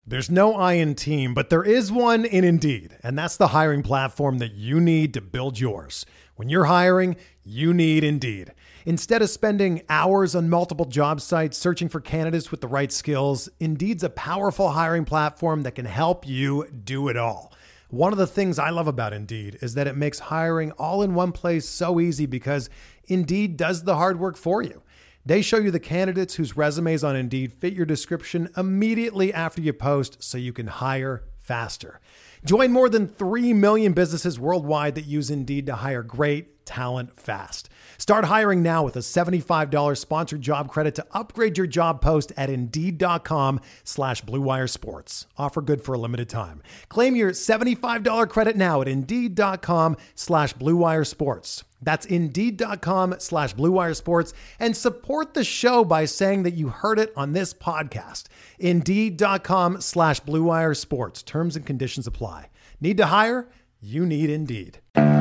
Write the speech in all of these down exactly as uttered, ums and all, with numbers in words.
There's no I in team, but there is one in Indeed, and that's the hiring platform that you need to build yours. When you're hiring, you need Indeed. Instead of spending hours on multiple job sites searching for candidates with the right skills, Indeed's a powerful hiring platform that can help you do it all. One of the things I love about Indeed is that it makes hiring all in one place so easy because Indeed does the hard work for you. They show you the candidates whose resumes on Indeed fit your description immediately after you post so you can hire faster. Join more than three million businesses worldwide that use Indeed to hire great talent fast. Start hiring now with a seventy-five dollars sponsored job credit to upgrade your job post at Indeed.com slash Blue Wire Sports. Offer good for a limited time. Claim your seventy-five dollars credit now at Indeed.com slash Blue Wire Sports. That's Indeed.com slash Blue Wire Sports, and support the show by saying that you heard it on this podcast. Indeed.com slash Blue Wire Sports. Terms and conditions apply. Need to hire? You need Indeed.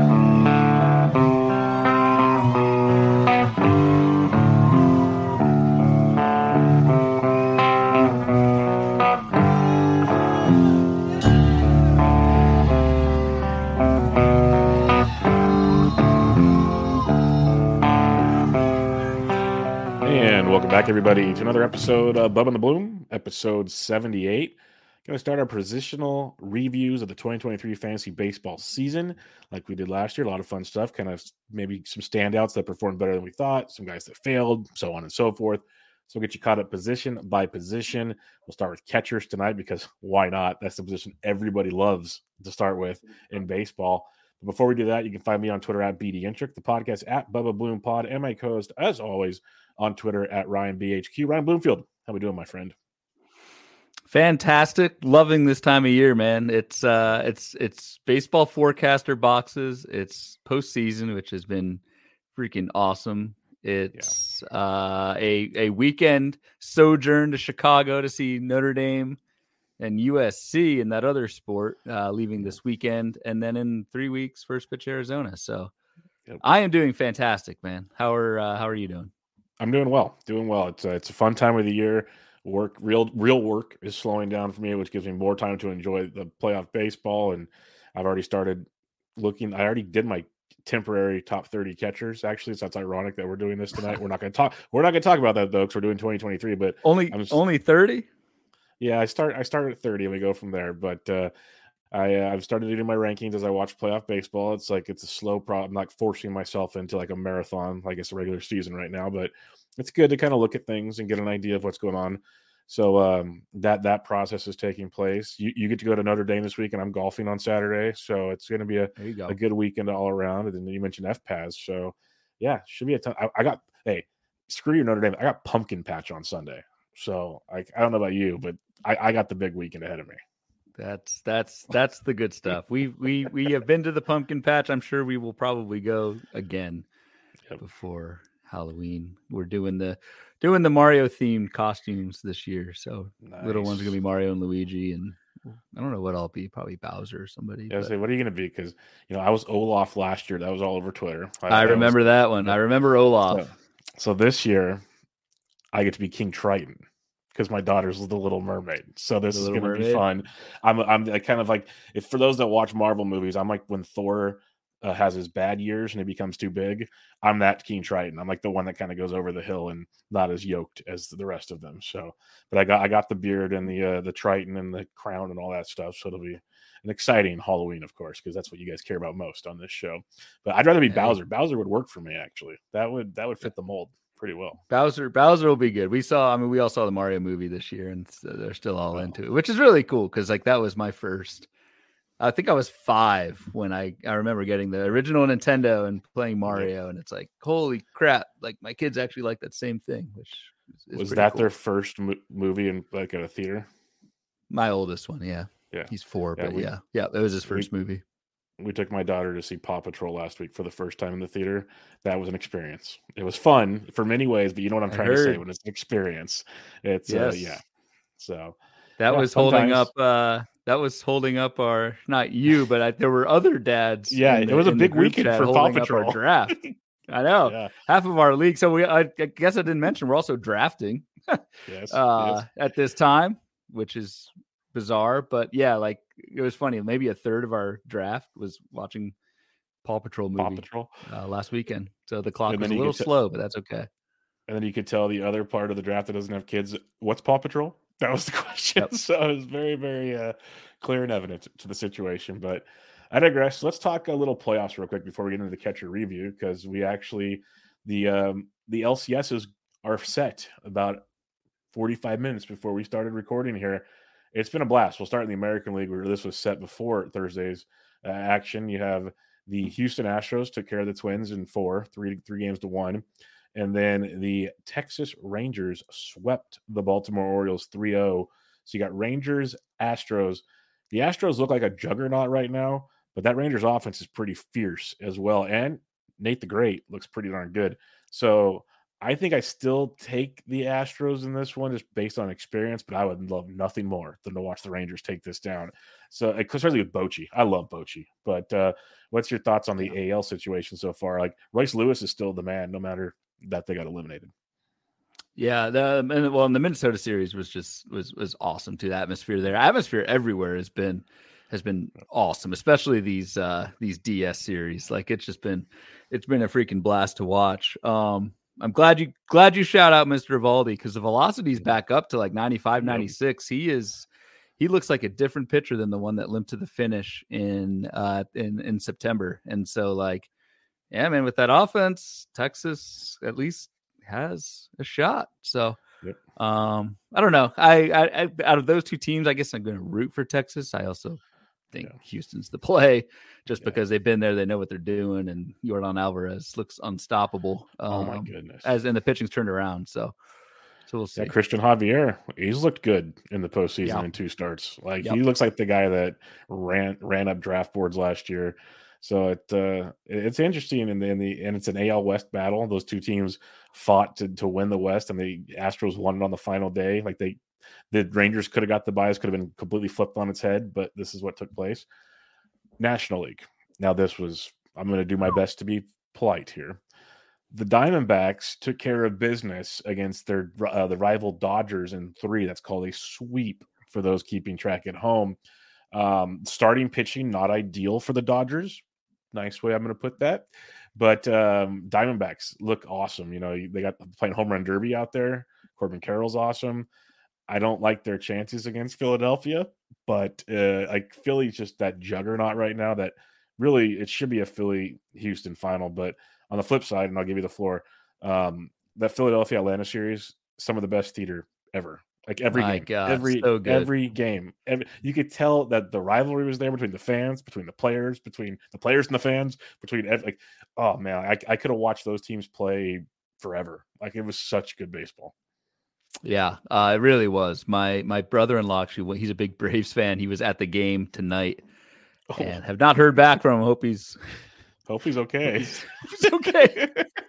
Welcome back, everybody, to another episode of Bub and the Bloom, episode seventy-eight. Going to start our positional reviews of the twenty twenty-three fantasy baseball season like we did last year. A lot of fun stuff, kind of maybe some standouts that performed better than we thought, some guys that failed, so on and so forth. So we'll get you caught up position by position. We'll start with catchers tonight because why not? That's the position everybody loves to start with in baseball. But before we do that, you can find me on Twitter at B D Intric, the podcast at Bubba Bloom Pod, and my co-host, as always, on Twitter at Ryan B H Q. Ryan Bloomfield, how we doing, my friend? Fantastic. Loving this time of year, man. It's uh it's it's baseball forecaster boxes. It's postseason, which has been freaking awesome. It's yeah. uh a a weekend sojourn to Chicago to see Notre Dame and U S C in that other sport, uh, leaving this weekend, and then in three weeks, first pitch Arizona. So yep. I am doing fantastic, man. How are uh, how are you doing? I'm doing well, doing well. It's a, it's a fun time of the year. Work, real, real work is slowing down for me, which gives me more time to enjoy the playoff baseball. And I've already started looking. I already did my temporary top thirty catchers. Actually, so that's ironic that we're doing this tonight. We're not going to talk. We're not going to talk about that though, because we're doing twenty twenty-three. But only just, only thirty. Yeah, I start. I start at thirty, and we go from there. But uh, I, uh, I've started to do my rankings as I watch playoff baseball. It's like it's a slow problem. I'm not forcing myself into like a marathon, like it's a regular season right now, but it's good to kind of look at things and get an idea of what's going on. So um, that that process is taking place. You, you get to go to Notre Dame this week, and I'm golfing on Saturday, so it's going to be a, go. a good weekend all around. And then you mentioned F P A S, so yeah, should be a ton. I, I got hey, screw your Notre Dame. I got pumpkin patch on Sunday, so I I don't know about you, but I, I got the big weekend ahead of me. That's that's that's the good stuff. We we we have been to the pumpkin patch. I'm sure we will probably go again yep. before Halloween. We're doing the doing the Mario themed costumes this year. So nice. Little ones are gonna be Mario and Luigi, and I don't know what I'll be. Probably Bowser or somebody. Yeah, I say, what are you gonna be? Because you know I was Olaf last year. That was all over Twitter. I, I remember was, that one. I remember Olaf. So, so this year, I get to be King Triton, because my daughter's the Little Mermaid. So this is going to be fun. I'm I'm I kind of like, if for those that watch Marvel movies, I'm like when Thor uh, has his bad years and he becomes too big. I'm that King Triton. I'm like the one that kind of goes over the hill and not as yoked as the rest of them. So, but I got I got the beard and the uh, the Triton and the crown and all that stuff. So it'll be an exciting Halloween, of course, because that's what you guys care about most on this show. But I'd rather be hey. Bowser. Bowser would work for me, actually. That would that would fit the mold pretty well. Bowser Bowser will be good. We saw, I mean, we all saw the Mario movie this year, and they're still all oh. into it, which is really cool because like that was my first. I think I was five when I, I remember getting the original Nintendo and playing Mario, and it's like, holy crap! Like my kids actually like that same thing. Which is, is was that cool. Their first mo- movie in like at a theater? My oldest one, yeah, yeah, he's four, yeah, but we, yeah, yeah, it was his first we, movie. We took my daughter to see Paw Patrol last week for the first time in the theater. That was an experience. It was fun for many ways, but you know what I'm I trying heard. to say when it's an experience. It's yes. uh, yeah. So that yeah, was sometimes... holding up. Uh, that was holding up our not you, but I, there were other dads. Yeah, the, it was a big weekend for Paw Patrol our draft. I know yeah. half of our league. So we, I, I guess I didn't mention we're also drafting. yes, uh, yes. At this time, which is bizarre, but yeah, like it was funny. Maybe a third of our draft was watching Paw Patrol movie Paw Patrol uh, last weekend. So the clock and was then a you little could t- slow, but that's okay. and then you could tell the other part of the draft that doesn't have kids, what's Paw Patrol? That was the question. Yep. So it was very, very uh, clear and evident to the situation. But I digress. Let's talk a little playoffs real quick before we get into the catcher review, because we actually the um, the L C Ss are set about forty-five minutes before we started recording here. It's been a blast. We'll start in the American League, where this was set before Thursday's uh, action. You have the Houston Astros took care of the Twins in four, three three games to one. And then the Texas Rangers swept the Baltimore Orioles three oh. So you got Rangers, Astros. The Astros look like a juggernaut right now, but that Rangers offense is pretty fierce as well. And Nate the Great looks pretty darn good. So I think I still take the Astros in this one just based on experience, but I would love nothing more than to watch the Rangers take this down. So, especially with Bochy. I love Bochy. But uh, what's your thoughts on the A L situation so far? Like, Royce Lewis is still the man, no matter that they got eliminated. Yeah, the and well, in the Minnesota series was just was was awesome too. The atmosphere there, atmosphere everywhere has been has been awesome, especially these uh these D S series. Like it's just been it's been a freaking blast to watch. Um, I'm glad you glad you shout out Mister Eovaldi, because the velocity's back up to like ninety-five, ninety-six. He is he looks like a different pitcher than the one that limped to the finish in uh in in September. And so like, yeah, man, with that offense, Texas at least has a shot. So yep. um I don't know. I, I, I out of those two teams, I guess I'm going to root for Texas. I also think yeah. Houston's the play, just yeah. because they've been there, they know what they're doing, and Yordan Alvarez looks unstoppable. Um, oh my goodness! As and the pitching's turned around, so so we'll see. Yeah, Christian Javier, he's looked good in the postseason yeah. in two starts. Like yep. he looks like the guy that ran ran up draft boards last year. So it uh, it's interesting, and in the and it's an A L West battle. Those two teams fought to to win the West, and the Astros won it on the final day. Like they. The Rangers could have got the buys, could have been completely flipped on its head, but this is what took place. National League. Now, this was, I'm going to do my best to be polite here. The Diamondbacks took care of business against their uh, the rival Dodgers in three. That's called a sweep for those keeping track at home. Um, starting pitching, not ideal for the Dodgers. Nice way I'm going to put that. But um, Diamondbacks look awesome. You know, they got playing home run derby out there. Corbin Carroll's awesome. I don't like their chances against Philadelphia, but uh, like Philly's just that juggernaut right now that really it should be a Philly-Houston final. But on the flip side, and I'll give you the floor, um, that Philadelphia-Atlanta series, some of the best theater ever. Like every My game, God, every so good. every game, every, you could tell that the rivalry was there between the fans, between the players, between the players and the fans, between every, like, oh man, I, I could have watched those teams play forever. Like it was such good baseball. Yeah, uh, it really was. My my brother-in-law, actually, he's a big Braves fan. He was at the game tonight, oh. and have not heard back from him. Hope he's hope he's okay. He's, he's okay,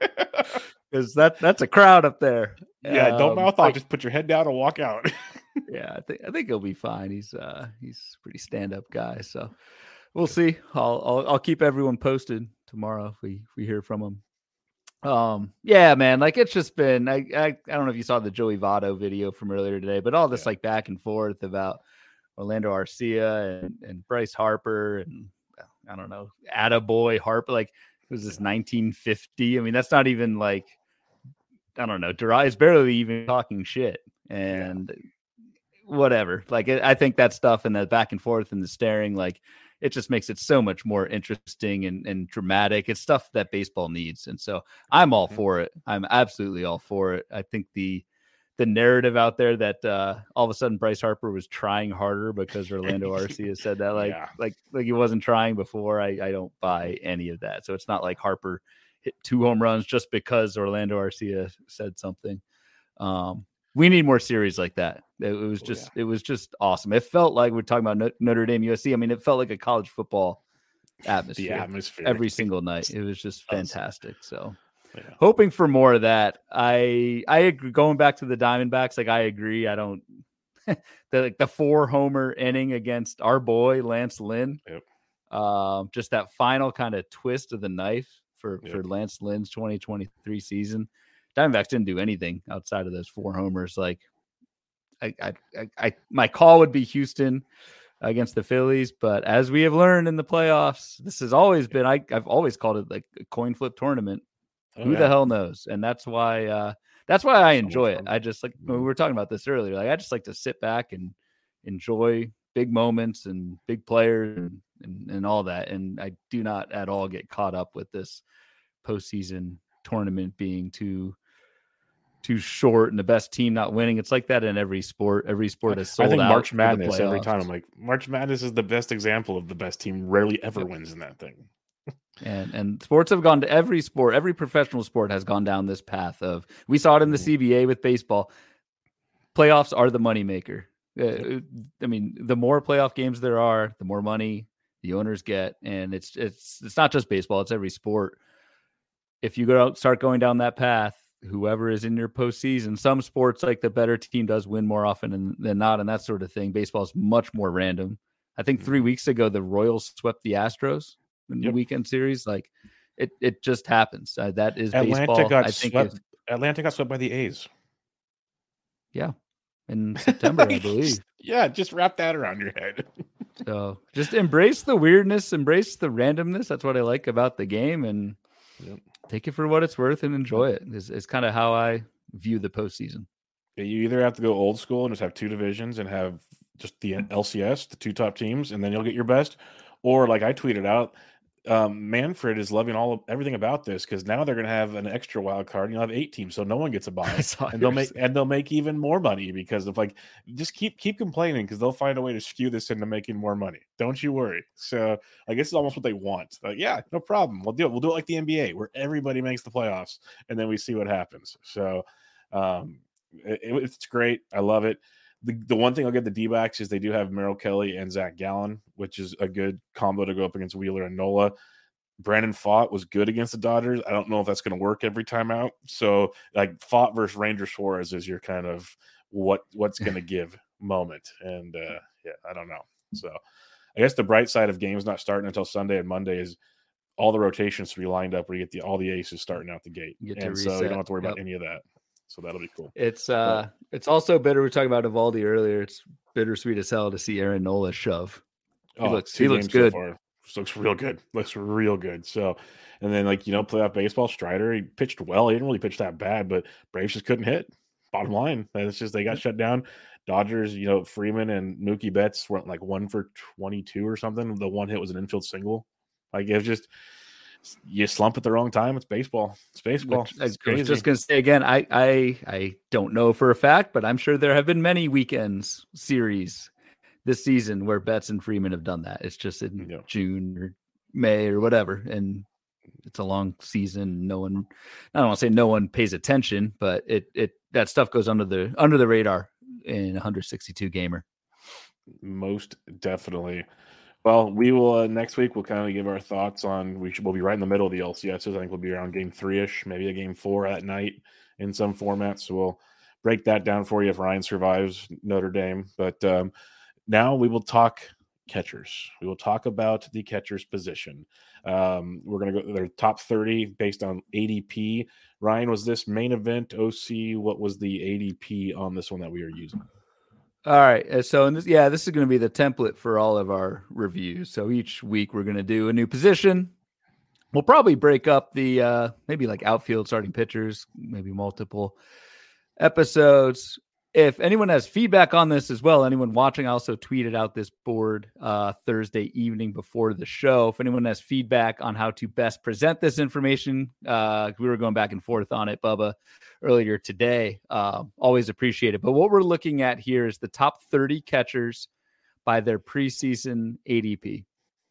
because that that's a crowd up there. Yeah, um, don't mouth off. Just put your head down and walk out. yeah, I think I think he'll be fine. He's uh he's a pretty stand-up guy, so we'll see. I'll I'll, I'll keep everyone posted tomorrow if we if we hear from him. Um, yeah, man, like it's just been, I, I, I don't know if you saw the Joey Votto video from earlier today, but all this yeah. like back and forth about Orlando Arcia and, and Bryce Harper and I don't know, Attaboy Harper, like it was this nineteen fifty. I mean, that's not even like, I don't know, Darius barely even talking shit and yeah. whatever. Like, I think that stuff and the back and forth and the staring, like, it just makes it so much more interesting and, and dramatic. It's stuff that baseball needs. And so I'm all for it. I'm absolutely all for it. I think the the narrative out there that uh, all of a sudden Bryce Harper was trying harder because Orlando Arcia said that, like, yeah. like, like he wasn't trying before. I, I don't buy any of that. So it's not like Harper hit two home runs just because Orlando Arcia said something. Um, We need more series like that. It was just, oh, yeah. it was just awesome. It felt like we're talking about Notre Dame U S C. I mean, it felt like a college football atmosphere, the atmosphere every single night. It was just fantastic. So yeah. hoping for more of that. I, I agree. Going back to the Diamondbacks, like I agree. I don't, the, like the four homer inning against our boy, Lance Lynn. Yep. Um, just that final kind of twist of the knife for, yep. for Lance Lynn's twenty twenty-three season. Diamondbacks didn't do anything outside of those four homers. Like, I, I, I, I my call would be Houston against the Phillies, but as we have learned in the playoffs, this has always been, I, I've always called it like a coin flip tournament. Oh, Who yeah. the hell knows? And that's why, uh, that's why I enjoy it. I just like, we were talking about this earlier. Like, I just like to sit back and enjoy big moments and big players and, and, and all that. And I do not at all get caught up with this postseason tournament being too, too short and the best team not winning. It's like that in every sport. Every sport is sold out. I think March Madness every time. I'm like, March Madness is the best example of the best team rarely ever yep. wins in that thing. and and sports have gone to every sport. Every professional sport has gone down this path of, we saw it in the C B A with baseball. Playoffs are the moneymaker. Uh, I mean, the more playoff games there are, the more money the owners get. And it's, it's, it's not just baseball. It's every sport. If you go out, start going down that path, whoever is in your postseason, some sports, like the better team does win more often than, than not, and that sort of thing. Baseball is much more random. I think three weeks ago, the Royals swept the Astros in yep. the weekend series. Like it, it just happens. Uh, that is Atlanta baseball. got I think swept. if, Atlanta got swept by the A's. Yeah, in September, I believe. Yeah, just wrap that around your head. So just embrace the weirdness, embrace the randomness. That's what I like about the game, and yep. take it for what it's worth and enjoy it. Is is kind of how I view the postseason. Yeah, you either have to go old school and just have two divisions and have just the L C S, the two top teams, and then you'll get your best. Or like I tweeted out, um, Manfred is loving all of everything about this because now they're going to have an extra wild card. And you'll have eight teams, so no one gets a bye, and they'll make and they'll make even more money because of like just keep keep complaining because they'll find a way to skew this into making more money. Don't you worry. So I guess it's almost what they want. Like, yeah, no problem. We'll do it. We'll do it like the N B A where everybody makes the playoffs and then we see what happens. So um, it, it's great. I love it. The, the one thing I'll give the D-backs is they do have Merrill Kelly and Zach Gallen, which is a good combo to go up against Wheeler and Nola. Brandon Pfaadt was good against the Dodgers. I don't know if that's going to work every time out. So like Pfaadt versus Ranger Suarez is your kind of what what's going to give moment. And uh, yeah, I don't know. So I guess the bright side of games not starting until Sunday and Monday is all the rotations to be lined up where you get the all the aces starting out the gate. And so you don't have to worry yep. about any of that. So that'll be cool. It's uh, but, it's also bitter. We were talking about Evaldi earlier. It's bittersweet as hell to see Aaron Nola shove. He oh, looks, he looks good. So looks real good. Looks real good. So, and then like you know, playoff baseball. Strider, he pitched well. He didn't really pitch that bad, but Braves just couldn't hit. Bottom line, it's just they got shut down. Dodgers, you know, Freeman and Mookie Betts went like one for twenty-two or something. The one hit was an infield single. Like it was just. You slump at the wrong time. It's baseball. It's baseball. It's I was just going to say again, I, I I don't know for a fact, but I'm sure there have been many weekends series this season where Betts and Freeman have done that. It's just in yeah. June or May or whatever. And it's a long season. No one, I don't want to say no one pays attention, but it, it, that stuff goes under the, under the radar in one sixty-two gamer. Most definitely. Well, we will uh, next week. We'll kind of give our thoughts on. We should. We'll be right in the middle of the L C Ss. I think we'll be around game three ish, maybe a game four at night in some formats. So we'll break that down for you if Ryan survives Notre Dame. But um, now we will talk catchers. We will talk about the catcher's position. Um, we're going to go their top thirty based on A D P. Ryan, was this main event O C? What was the A D P on this one that we are using? All right. So, in this, yeah, this is going to be the template for all of our reviews. So each week we're going to do a new position. We'll probably break up the uh, maybe like outfield starting pitchers, maybe multiple episodes. If anyone has feedback on this as well, anyone watching, I also tweeted out this board uh, Thursday evening before the show. If anyone has feedback on how to best present this information, uh, we were going back and forth on it, Bubba, earlier today. Uh, always appreciate it. But what we're looking at here is the top thirty catchers by their preseason A D P.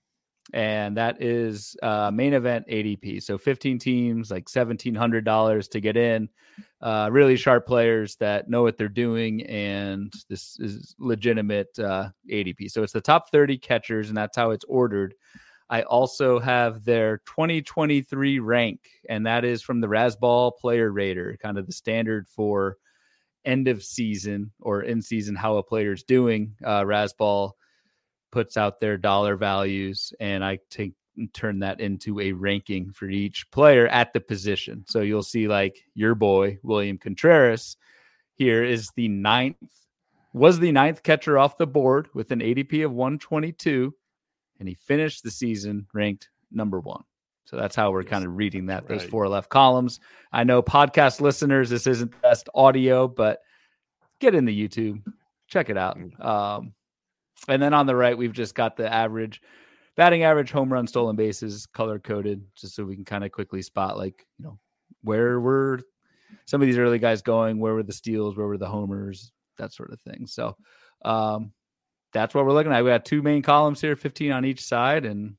And that is uh, main event A D P. So fifteen teams, like seventeen hundred dollars to get in. Uh, really sharp players that know what they're doing, and this is legitimate uh, A D P. So it's the top thirty catchers, and that's how it's ordered. I also have their twenty twenty-three rank, and that is from the Razzball Player Rater, kind of the standard for end of season or in season, how a player's doing. Uh, Razzball puts out their dollar values, and I take turn that into a ranking for each player at the position. So you'll see like your boy, William Contreras, here is the ninth was the ninth catcher off the board with an A D P of one twenty-two, and he finished the season ranked number one. So that's how we're kind of reading that, those right. four left columns. I know podcast listeners, this isn't the best audio, but get in the YouTube, check it out. Um, and then on the right, we've just got the average, batting average, home run, stolen bases, color coded, just so we can kind of quickly spot, like, you know, where were some of these early guys going, where were the steals, where were the homers, that sort of thing. So um, that's what we're looking at. We got two main columns here, fifteen on each side, and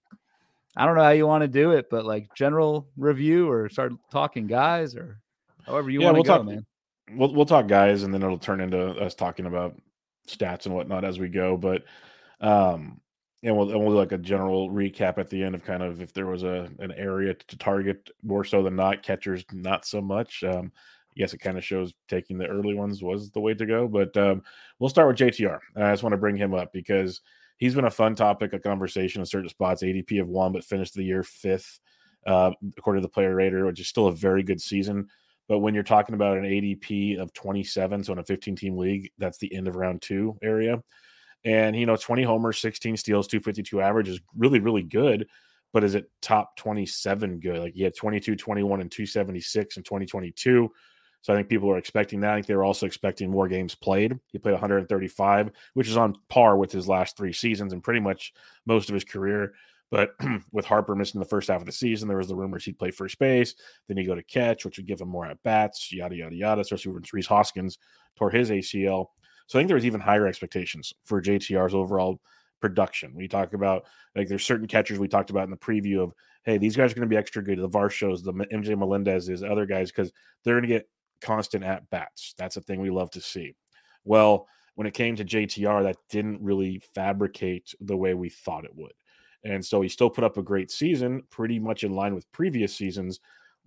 I don't know how you want to do it, but like general review or start talking guys or however you yeah, want to we'll go, talk, man. We'll we'll talk guys, and then it'll turn into us talking about stats and whatnot as we go. But um, and we'll and we'll do like a general recap at the end of kind of if there was a an area to target more so than not. Catchers, not so much. Um, yes, it kind of shows taking the early ones was the way to go. But um, we'll start with J T R. I just want to bring him up because he's been a fun topic of conversation in certain spots. A D P of one, but finished the year fifth, uh, according to the Player Rater, which is still a very good season. But when you're talking about an A D P of twenty-seven, so in a fifteen-team league, that's the end of round two area. And, you know, twenty homers, sixteen steals, two fifty-two average is really, really good. But is it top twenty-seven good? Like, he had twenty-two, twenty-one, and two seventy-six in twenty twenty-two. So I think people are expecting that. I think they were also expecting more games played. He played one hundred thirty-five, which is on par with his last three seasons and pretty much most of his career. But with Harper missing the first half of the season, there was the rumors he'd play first base. Then he'd go to catch, which would give him more at-bats, yada, yada, yada, especially when Rhys Hoskins tore his A C L. So I think there was even higher expectations for J T R's overall production. We talk about, like, there's certain catchers we talked about in the preview of, hey, these guys are going to be extra good. The Varshos, the M J Melendez's, other guys, because they're going to get constant at bats. That's a thing we love to see. Well, when it came to J T R, that didn't really fabricate the way we thought it would. And so he still put up a great season, pretty much in line with previous seasons,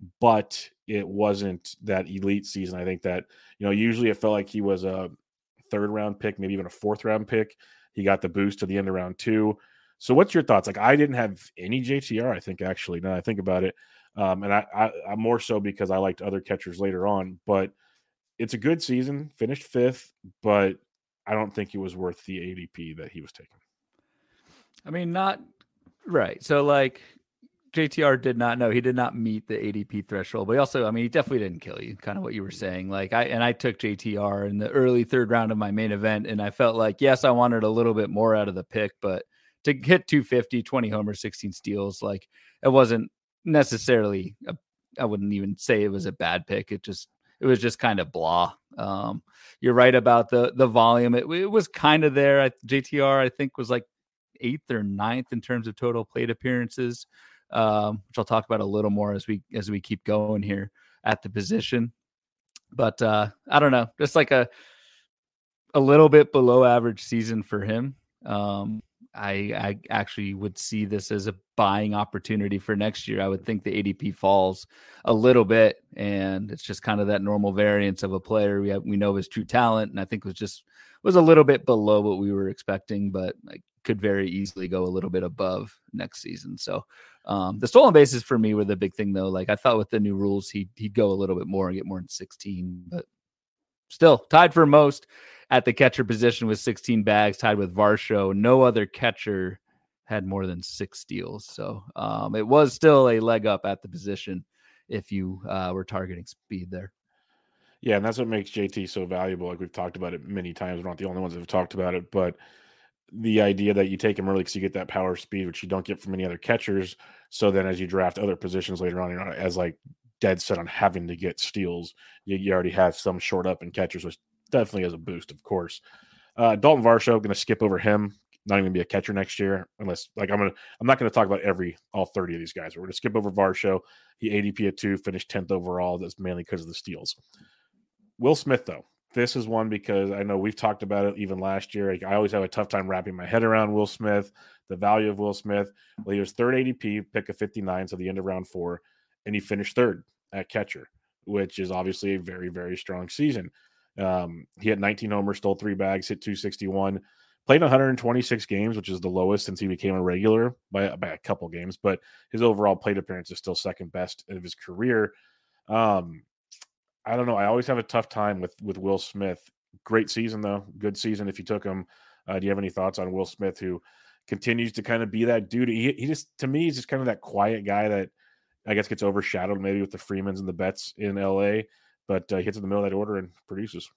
but it wasn't that elite season. I think that, you know, usually it felt like he was a third round pick, maybe even a fourth round pick. He got the boost to the end of round two. So what's your thoughts? Like, I didn't have any J T R, I think, actually, now I think about it. Um, and I, I, I'm more so because I liked other catchers later on, but it's a good season, finished fifth, but I don't think it was worth the A D P that he was taking. I mean, not right. So like J T R did not know, he did not meet the A D P threshold, but he also, I mean, he definitely didn't kill you, kind of what you were saying. Like I, and I took J T R in the early third round of my main event. And I felt like, yes, I wanted a little bit more out of the pick, but to hit two fifty, twenty homers, sixteen steals, like it wasn't necessarily, a, I wouldn't even say it was a bad pick. It just, it was just kind of blah. Um, you're right about the, the volume. It, it was kind of there. I, J T R, I think, was like eighth or ninth in terms of total plate appearances, um, which I'll talk about a little more as we, as we keep going here at the position. But uh, I don't know, just like a, a little bit below average season for him. Um, I, I actually would see this as a buying opportunity for next year. I would think the A D P falls a little bit, and it's just kind of that normal variance of a player we have, we know his true talent, and I think it was just was a little bit below what we were expecting, but like could very easily go a little bit above next season. So um, the stolen bases for me were the big thing, though. Like I thought with the new rules, he he'd go a little bit more and get more than sixteen, but still tied for most at the catcher position with sixteen bags, tied with Varsho. No other catcher had more than six steals. So um, it was still a leg up at the position if you uh, were targeting speed there. Yeah, and that's what makes J T so valuable. Like we've talked about it many times. We're not the only ones that have talked about it, but the idea that you take him early because you get that power speed, which you don't get from many other catchers. So then as you draft other positions later on, you're not as like dead set on having to get steals. You, you already have some short up in catchers, which definitely has a boost, of course. Uh, Dalton Varsho, going to skip over him. Not even going to be a catcher next year, unless like I'm gonna. I'm not going to talk about every all thirty of these guys. We're going to skip over Varsho. He A D P at two, finished tenth overall. That's mainly because of the steals. Will Smith, though, this is one because I know we've talked about it even last year. Like, I always have a tough time wrapping my head around Will Smith, the value of Will Smith. Well, he was third A D P, pick of fifty-nine, so the end of round four, and he finished third at catcher, which is obviously a very, very strong season. Um, he had nineteen homers, stole three bags, hit two sixty-one, played one hundred twenty-six games, which is the lowest since he became a regular by, by a couple games, but his overall plate appearance is still second best of his career. Um, I don't know. I always have a tough time with, with Will Smith great season, though. Good season if you took him. Uh, do you have any thoughts on Will Smith, who continues to kind of be that dude? He, he just, to me, he's just kind of that quiet guy that I guess gets overshadowed maybe with the Freemans and the Betts in L A, but uh, he hits in the middle of that order and produces.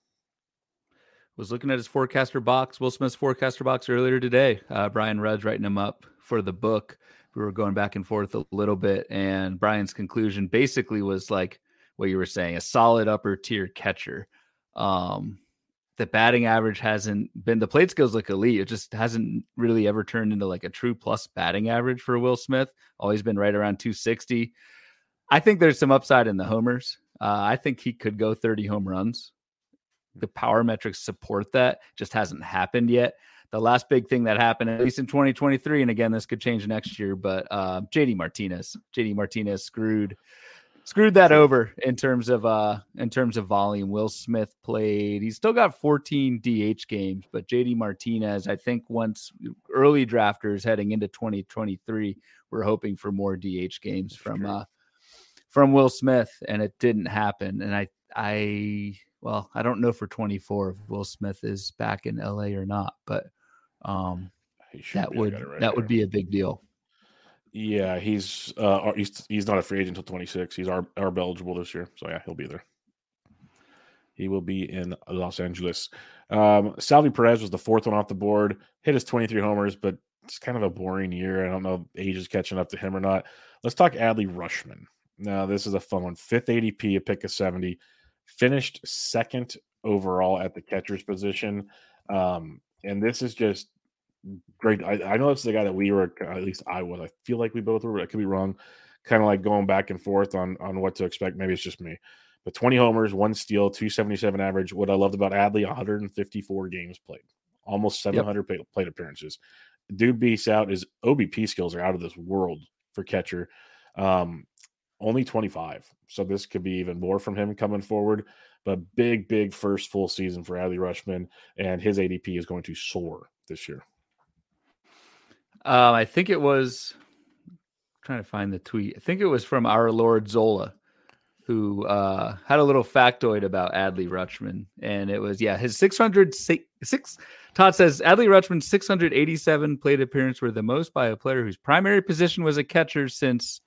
Was looking at his forecaster box, Will Smith's forecaster box earlier today. Uh, Brian Rudd's writing him up for the book. We were going back and forth a little bit, and Brian's conclusion basically was like what you were saying, a solid upper tier catcher. Um, the batting average hasn't been, the plate skills look elite. It just hasn't really ever turned into like a true plus batting average for Will Smith. Always been right around two sixty. I think there's some upside in the homers. Uh, I think he could go thirty home runs. The power metrics support that. Just hasn't happened yet. The last big thing that happened, at least in twenty twenty-three, and again, this could change next year, but uh, J D Martinez, J D Martinez screwed screwed that over in terms of uh, in terms of volume. Will Smith played. He's still got fourteen D H games, but J D Martinez, I think once early drafters heading into twenty twenty-three, we're hoping for more D H games from uh, from Will Smith, and it didn't happen. And I I. Well, I don't know for twenty-four if Will Smith is back in L A or not, but um, that would right that here. would be a big deal. Yeah, he's uh, he's he's not a free agent until twenty-six. He's ARB eligible this year, so yeah, he'll be there. He will be in Los Angeles. Um, Salvi Perez was the fourth one off the board. Hit his twenty-three homers, but it's kind of a boring year. I don't know if age is catching up to him or not. Let's talk Adley Rutschman. Now, this is a fun one. Fifth A D P, a pick of seventy. Finished second overall at the catcher's position. Um, and this is just great. I, I know this is the guy that we were, at least I was. I feel like we both were, but I could be wrong. Kind of like going back and forth on, on what to expect. Maybe it's just me. But twenty homers, one steal, two seventy-seven average. What I loved about Adley, one hundred fifty-four games played. Almost seven hundred yep. plate appearances. Dude beats out. His O B P skills are out of this world for catcher. Um, Only twenty-five. So this could be even more from him coming forward. But big, big first full season for Adley Rutschman. And his A D P is going to soar this year. Um, I think it was, I'm trying to find the tweet. I think it was from our Lord Zola, who uh, had a little factoid about Adley Rutschman. And it was, yeah, his six hundred six. Todd says, Adley Rutschman's six hundred eighty-seven plate appearances were the most by a player whose primary position was a catcher since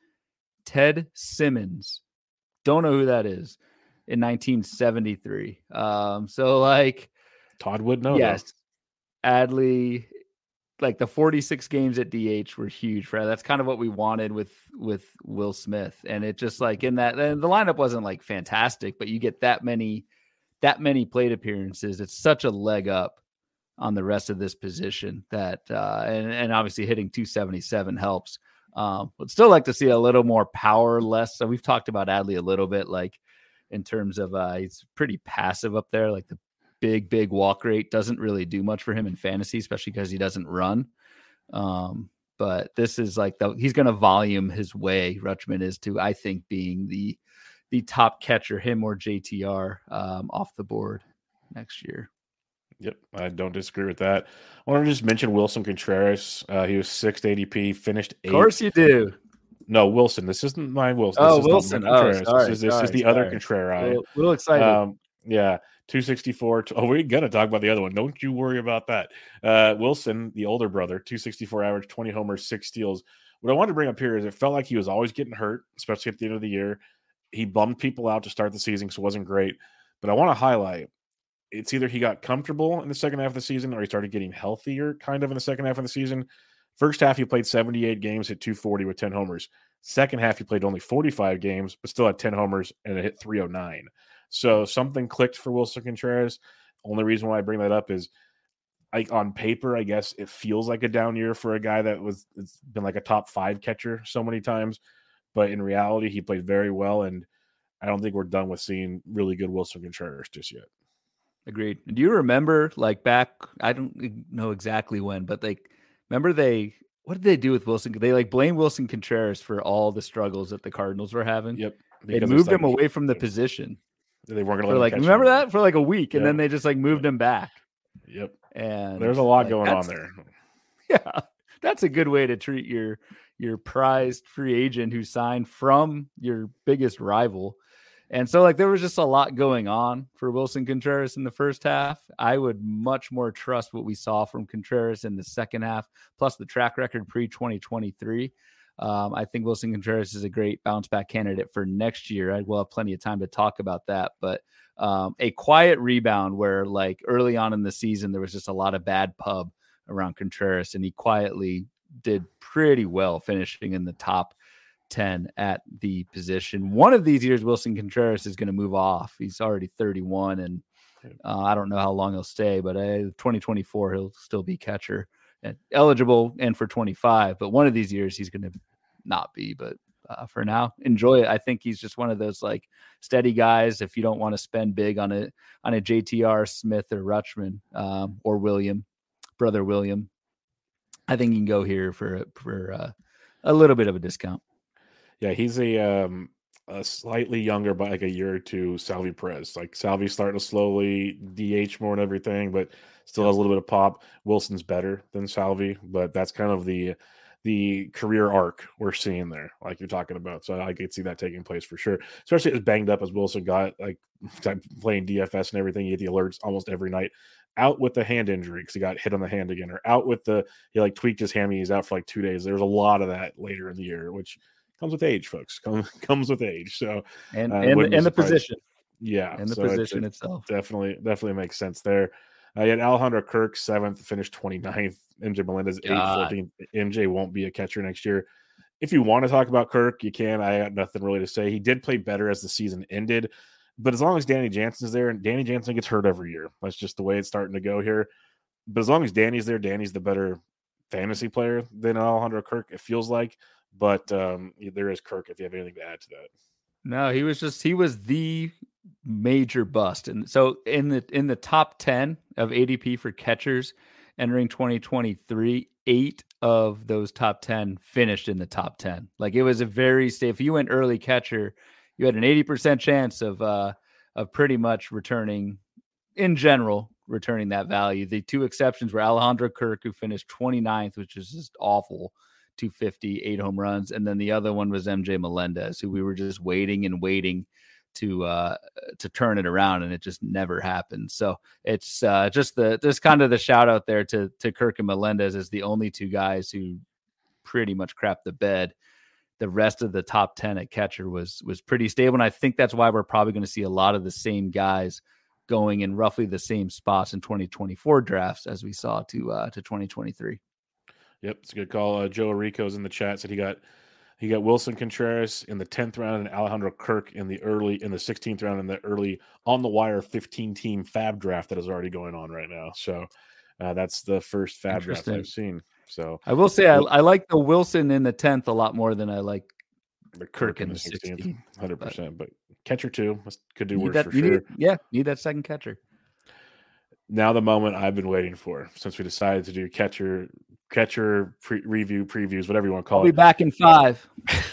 Ted Simmons. Don't know who that is. In nineteen seventy-three. Um, so like Todd would know. Yes. Though. Adley, like the forty-six games at D H were huge for that's kind of what we wanted with with Will Smith. And it just like in that, and the lineup wasn't like fantastic, but you get that many that many plate appearances. It's such a leg up on the rest of this position that uh and, and obviously hitting two seventy-seven helps. Um, would still like to see a little more power, less. So we've talked about Adley a little bit, like in terms of uh, he's pretty passive up there. Like the big, big walk rate doesn't really do much for him in fantasy, especially because he doesn't run. Um, but this is like the, he's going to volume his way. Rutschman is to, I think, being the the top catcher, him or J T R um, off the board next year. Yep, I don't disagree with that. I want to just mention Wilson Contreras. Uh, he was sixth A D P, finished eighth. Of course you do. No, Wilson. This isn't my Wilson. Oh, this is Wilson. Oh, sorry, this is, this sorry, is the sorry. other Contreras. A little, little excited. Um, yeah, two sixty-four. Oh, we're going to talk about the other one. Don't you worry about that. Uh, Wilson, the older brother, two sixty-four average, twenty homers, six steals. What I wanted to bring up here is it felt like he was always getting hurt, especially at the end of the year. He bummed people out to start the season, so it wasn't great. But I want to highlight, it's either he got comfortable in the second half of the season or he started getting healthier kind of in the second half of the season. First half, he played seventy-eight games, hit two forty with ten homers. Second half, he played only forty-five games, but still had ten homers and it hit three oh nine. So something clicked for Wilson Contreras. Only reason why I bring that up is I, on paper, I guess it feels like a down year for a guy that was it's been like a top five catcher so many times. But in reality, he played very well, and I don't think we're done with seeing really good Wilson Contreras just yet. Agreed. Do you remember, like back, I don't know exactly when, but like, remember they, what did they do with Wilson? They like blame Wilson Contreras for all the struggles that the Cardinals were having. Yep. They moved like, him away from the position. They weren't going to like, remember him. that for like a week, and yep. then they just like moved him back. Yep. And there's a lot like, going on there. Yeah. That's a good way to treat your, your prized free agent who signed from your biggest rival. And so, like, there was just a lot going on for Wilson Contreras in the first half. I would much more trust what we saw from Contreras in the second half, plus the track record pre twenty twenty-three. Um, I think Wilson Contreras is a great bounce back candidate for next year. I will have plenty of time to talk about that, but um, a quiet rebound where, like, early on in the season, there was just a lot of bad pub around Contreras, and he quietly did pretty well, finishing in the top ten at the position. One of these years, Wilson Contreras is going to move off. He's already thirty-one, and uh, I don't know how long he'll stay, but uh, twenty twenty-four, he'll still be catcher and eligible, and for twenty-five. But one of these years, he's going to not be. But uh, for now, enjoy it. I think he's just one of those like steady guys. If you don't want to spend big on a on a J T R, Smith, or Rutschman, um, or William, brother William, I think you can go here for for uh, a little bit of a discount. Yeah, he's a um a slightly younger, by like a year or two, Salvi Perez. Like Salvi's starting to slowly D H more and everything, but still has a little bit of pop. Wilson's better than Salvi, but that's kind of the the career arc we're seeing there, like you're talking about. So I could see that taking place for sure, especially as banged up as Wilson got, like playing D F S and everything. You get the alerts almost every night. Out with the hand injury because he got hit on the hand again, or out with the he like tweaked his hammy. He's out for like two days. There's a lot of that later in the year, which comes with age, folks. Comes comes with age. So and uh, and, the, and the position, yeah, and the so position it, itself definitely definitely makes sense there. Uh, you had Alejandro Kirk seventh, finished twenty-ninth. M J Melendez eighth, fourteenth. M J won't be a catcher next year. If you want to talk about Kirk, you can. I got nothing really to say. He did play better as the season ended, but as long as Danny Jansen's there, and Danny Jansen gets hurt every year, that's just the way it's starting to go here. But as long as Danny's there, Danny's the better fantasy player than Alejandro Kirk, it feels like. But um, there is Kirk if you have anything to add to that. No, he was just he was the major bust. And so in the in the top ten of A D P for catchers entering twenty twenty-three, eight of those top ten finished in the top ten. Like, it was a very safe. If you went early catcher, you had an eighty percent chance of uh of pretty much returning, in general, returning that value. The two exceptions were Alejandro Kirk, who finished twenty-ninth, which is just awful, two fifty, eight home runs. And then the other one was M J Melendez, who we were just waiting and waiting to uh to turn it around, and it just never happened. So it's uh just the just kind of the shout out there to to Kirk and Melendez as the only two guys who pretty much crapped the bed. The rest of the top ten at catcher was was pretty stable, and I think that's why we're probably going to see a lot of the same guys going in roughly the same spots in twenty twenty-four drafts as we saw to uh to twenty twenty-three. Yep, it's a good call. Uh, Joe Rico's in the chat, said he got he got Wilson Contreras in the tenth round and Alejandro Kirk in the early in the sixteenth round in the early on the wire fifteen team fab draft that is already going on right now. So uh, that's the first fab draft I've seen. So I will say I, I like the Wilson in the tenth a lot more than I like the Kirk in the sixteenth. one hundred percent. But catcher too could do worse that, for sure. Need, yeah, need that second catcher. Now the moment I've been waiting for since we decided to do catcher catcher pre- review previews, whatever you want to call I'll it. I'll be back in five.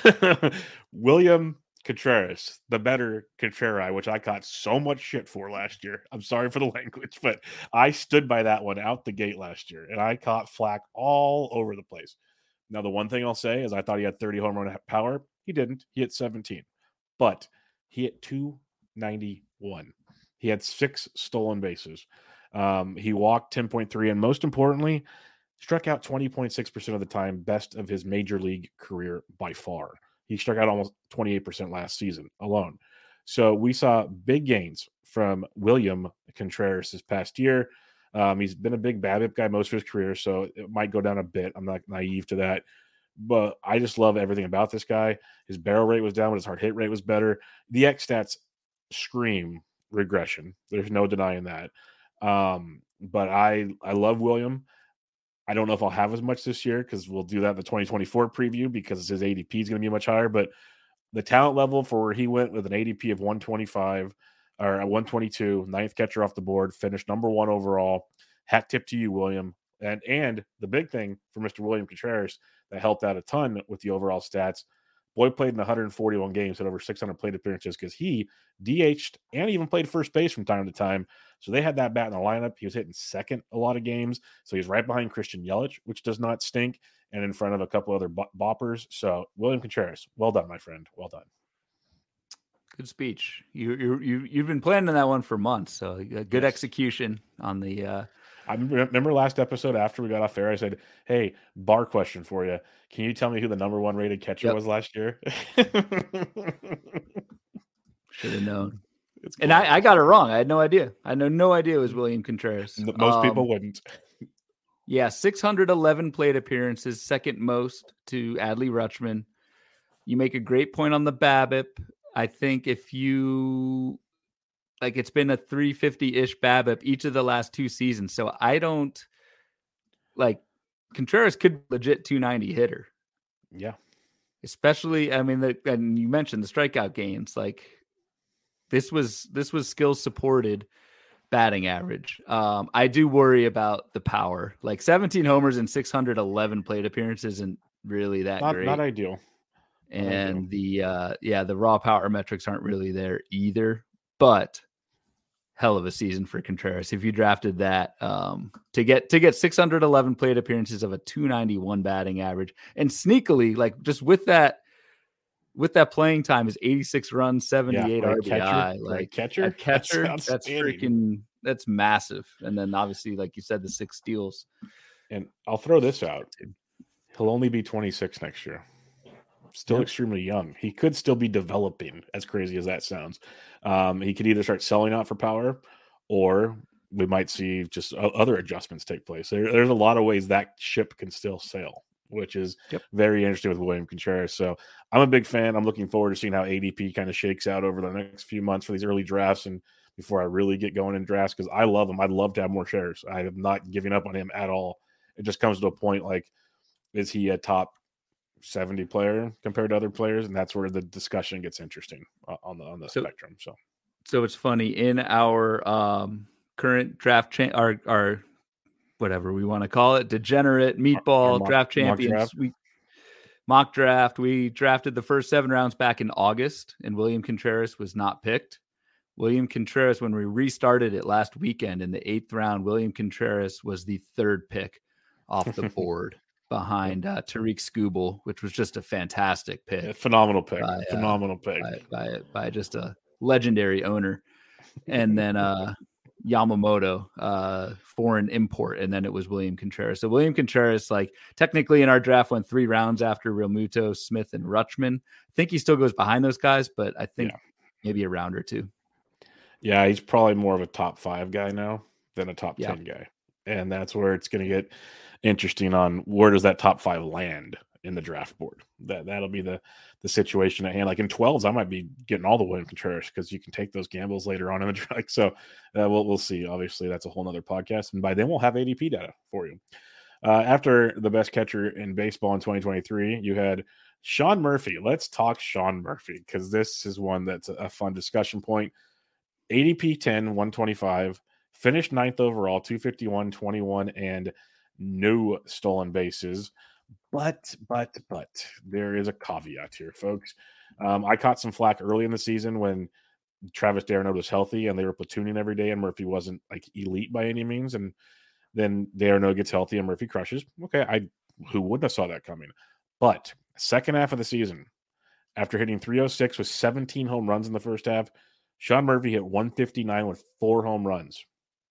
William Contreras, the better Contreras, which I got so much shit for last year. I'm sorry for the language, but I stood by that one out the gate last year, and I caught flack all over the place. Now, the one thing I'll say is I thought he had thirty home run power. He didn't. He hit seventeen. But he hit two ninety-one. He had six stolen bases. Um, he walked ten point three, and most importantly, struck out twenty point six percent of the time, best of his major league career by far. He struck out almost twenty-eight percent last season alone. So we saw big gains from William Contreras this past year. Um, he's been a big BABIP guy most of his career, so it might go down a bit. I'm not naive to that. But I just love everything about this guy. His barrel rate was down, but his hard hit rate was better. The X stats scream regression. There's no denying that. Um, but I I love William. I don't know if I'll have as much this year because we'll do that in the twenty twenty-four preview because his A D P is going to be much higher. But the talent level for where he went with an A D P of one twenty-five or one twenty-two, ninth catcher off the board, finished number one overall. Hat tip to you, William. And and the big thing for Mister William Contreras that helped out a ton with the overall stats, boy played in one hundred forty-one games, had over six hundred plate appearances because he D H'd and even played first base from time to time. So they had that bat in the lineup. He was hitting second a lot of games. So he's right behind Christian Yelich, which does not stink, and in front of a couple other boppers. So William Contreras, well done, my friend. Well done. Good speech. You you you you've been planning that one for months, so good yes. execution on the. Uh... I remember last episode after we got off air, I said, "Hey, bar question for you. Can you tell me who the number one rated catcher yep. was last year?" Should have known. And I, I got it wrong. I had no idea. I had no, no idea it was William Contreras. Most um, people wouldn't. Yeah, six hundred eleven plate appearances, second most to Adley Rutschman. You make a great point on the BABIP. I think if you like, it's been a three fifty-ish BABIP each of the last two seasons. So I don't like Contreras could legit two ninety hitter. Yeah. Especially, I mean, the, and you mentioned the strikeout gains. Like this was, this was skill supported batting average. Um, I do worry about the power, like seventeen homers and six hundred eleven plate appearances isn't really that not, great. Not ideal. And the, uh, yeah, the raw power metrics aren't really there either, but hell of a season for Contreras. If you drafted that, um, to get, to get six hundred eleven plate appearances of a two ninety-one batting average and sneakily, like just with that, with that playing time is eighty-six runs, seventy-eight yeah, R B I, catcher, like catcher, a catcher. That's, that's freaking, that's massive. And then obviously, like you said, the six steals. And I'll throw this out. He'll only be twenty-six next year. Still yep. extremely young. He could still be developing, as crazy as that sounds. Um, he could either start selling out for power, or we might see just other adjustments take place. There, there's a lot of ways that ship can still sail, which is yep. very interesting with William Contreras. So I'm a big fan. I'm looking forward to seeing how A D P kind of shakes out over the next few months for these early drafts and before I really get going in drafts, because I love him. I'd love to have more shares. I am not giving up on him at all. It just comes to a point like, is he a top seventy player compared to other players? And that's where the discussion gets interesting on the on the so, spectrum. So, so it's funny in our um, current draft, cha- our our whatever we want to call it, degenerate meatball our, our mock, draft champions. Mock draft. We mock draft. We drafted the first seven rounds back in August, and William Contreras was not picked. William Contreras, when we restarted it last weekend in the eighth round, William Contreras was the third pick off the board. Behind uh, Tariq Skubal, which was just a fantastic pick. Yeah, phenomenal pick. By, phenomenal uh, pick. By, by, by just a legendary owner. And then uh, Yamamoto, uh, foreign import. And then it was William Contreras. So William Contreras, like technically in our draft, went three rounds after Realmuto, Smith, and Rutschman. I think he still goes behind those guys, but I think yeah. maybe a round or two. Yeah, he's probably more of a top five guy now than a top yeah. ten guy. And that's where it's going to get interesting on where does that top five land in the draft board. That that'll be the the situation at hand. Like in twelves, I might be getting all the William Contreras because you can take those gambles later on in the draft. So uh, we'll we'll see. Obviously, that's a whole nother podcast, and by then we'll have A D P data for you. Uh, after the best catcher in baseball in twenty twenty-three, you had Sean Murphy. Let's talk Sean Murphy because this is one that's a, a fun discussion point. A D P ten, one twenty-five, finished ninth overall, two fifty-one, twenty-one, and no stolen bases. But, but, but there is a caveat here, folks. Um, I caught some flack early in the season when Travis d'Arnaud was healthy and they were platooning every day and Murphy wasn't like elite by any means. And then d'Arnaud gets healthy and Murphy crushes. Okay, I who wouldn't have saw that coming? But second half of the season, after hitting three oh six with seventeen home runs in the first half, Sean Murphy hit one fifty-nine with four home runs.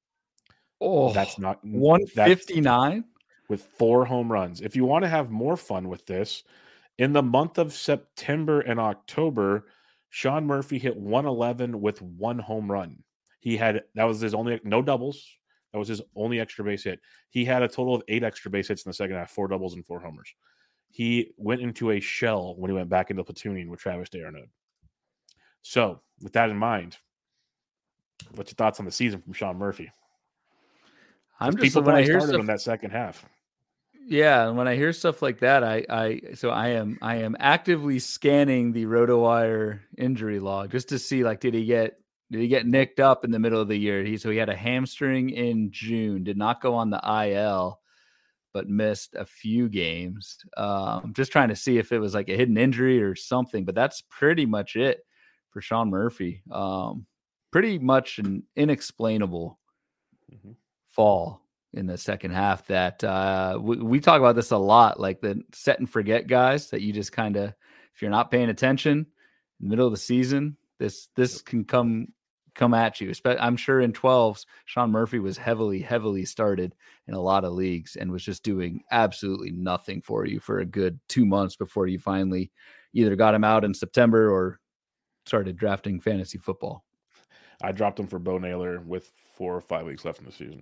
Oh, that's not one fifty-nine with four home runs. If you want to have more fun with this, in the month of September and October, Sean Murphy hit one eleven with one home run. He had, that was his only, no doubles. That was his only extra base hit. He had a total of eight extra base hits in the second half, four doubles and four homers. He went into a shell when he went back into platooning with Travis d'Arnaud. So, with that in mind, what's your thoughts on the season from Sean Murphy? I'm just when I hear stuff in that second half. Yeah, and when I hear stuff like that, I, I, so I am, I am actively scanning the RotoWire injury log just to see, like, did he get, did he get nicked up in the middle of the year? He, so he had a hamstring in June, did not go on the I L, but missed a few games. Um, I'm just trying to see if it was like a hidden injury or something, but that's pretty much it for Sean Murphy. Um, pretty much an inexplainable mm-hmm. fall in the second half that uh, we, we talk about this a lot, like the set and forget guys that you just kind of, if you're not paying attention in the middle of the season, This this can come come at you. I'm sure in twelves, Sean Murphy was heavily, heavily started in a lot of leagues and was just doing absolutely nothing for you for a good two months before you finally either got him out in September or started drafting fantasy football. I dropped him for Bo Naylor with four or five weeks left in the season.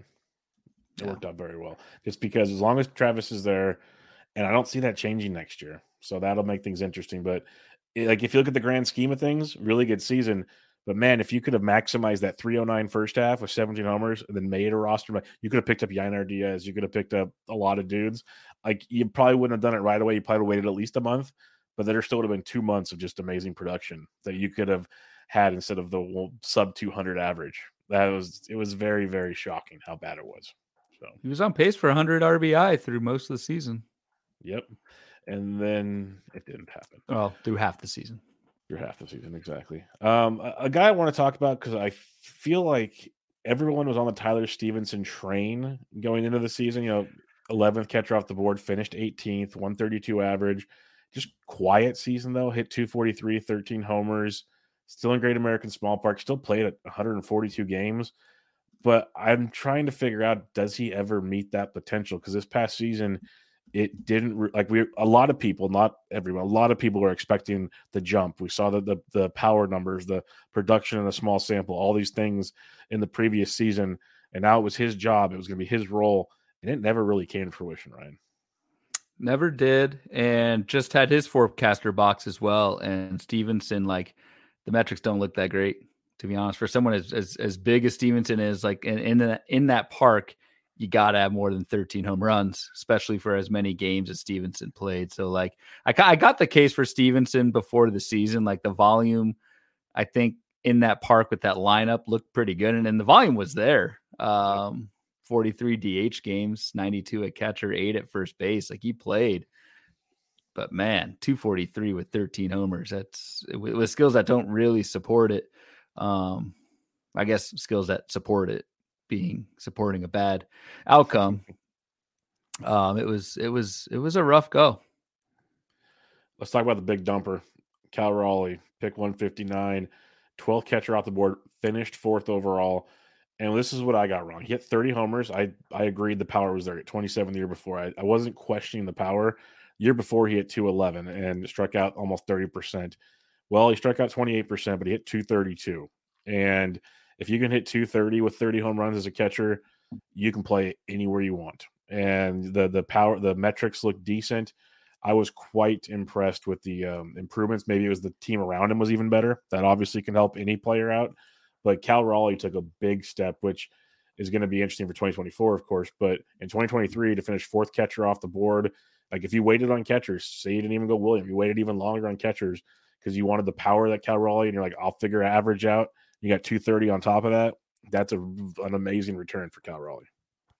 It yeah. worked out very well. Just because as long as Travis is there, and I don't see that changing next year. So that'll make things interesting. But it, like if you look at the grand scheme of things, really good season. But man, if you could have maximized that three oh nine first half with seventeen homers and then made a roster, you could have picked up Yainer Diaz. You could have picked up a lot of dudes. Like you probably wouldn't have done it right away. You probably waited at least a month, but there still would have been two months of just amazing production that you could have had instead of the sub two hundred average. That was, it was very, very shocking how bad it was. So he was on pace for one hundred R B I through most of the season. Yep. And then it didn't happen. Well, through half the season. Through half the season, exactly. Um, a, a guy I want to talk about because I feel like everyone was on the Tyler Stevenson train going into the season. You know, eleventh catcher off the board, finished eighteenth, one thirty-two average. Just quiet season, though. Hit two forty-three, thirteen homers. Still in Great American Small Park. Still played at one hundred forty-two games. But I'm trying to figure out, does he ever meet that potential? Because this past season, it didn't like we a lot of people, not everyone, a lot of people were expecting the jump. We saw the, the the power numbers, the production in a small sample, all these things in the previous season, and now it was his job. It was going to be his role, and it never really came to fruition, Ryan. Never did, and just had his forecaster box as well. And Stevenson, like the metrics don't look that great, to be honest. For someone as as, as big as Stevenson is, like in in, the, in that park, you got to have more than thirteen home runs, especially for as many games as Stevenson played. So like I, I got the case for Stevenson before the season, like the volume, I think in that park with that lineup looked pretty good. And, and the volume was there. Um, forty-three D H games, ninety-two at catcher, eight at first base. Like he played, but man, two forty-three with thirteen homers. That's with skills that don't really support it. Um, I guess skills that support it being supporting a bad outcome. Um, it was, it was, it was a rough go. Let's talk about the big dumper. Cal Raleigh, pick one fifty-nine, twelfth catcher off the board, finished fourth overall. And this is what I got wrong. He hit thirty homers. I, I agreed the power was there at twenty-seven the year before. I, I wasn't questioning the power. Year before he hit two eleven and struck out almost thirty percent. Well, he struck out twenty-eight percent, but he hit two thirty-two. And if you can hit two thirty with thirty home runs as a catcher, you can play anywhere you want. And the the power, the metrics look decent. I was quite impressed with the um, improvements. Maybe it was the team around him was even better. That obviously can help any player out. But Cal Raleigh took a big step, which is going to be interesting for twenty twenty-four, of course. But in twenty twenty-three, to finish fourth catcher off the board, like if you waited on catchers, say you didn't even go William, you waited even longer on catchers because you wanted the power that Cal Raleigh, and you're like, I'll figure average out. You got two thirty on top of that. That's a, an amazing return for Cal Raleigh.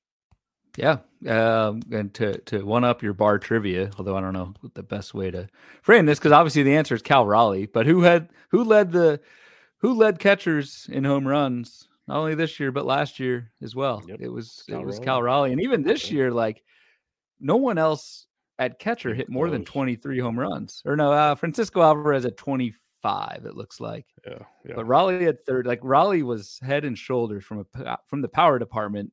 Yeah. Um, and to, to one up your bar trivia, although I don't know the best way to frame this, because obviously the answer is Cal Raleigh, but who had, who led the, who led catchers in home runs, not only this year, but last year as well. Yep. It was, Cal it was Raleigh. Cal Raleigh. And even this year, like no one else at catcher hit more than twenty-three home runs or no, uh, Francisco Alvarez at twenty-five, it looks like. Yeah, yeah. But Raleigh at third, like Raleigh was head and shoulders from a, from the power department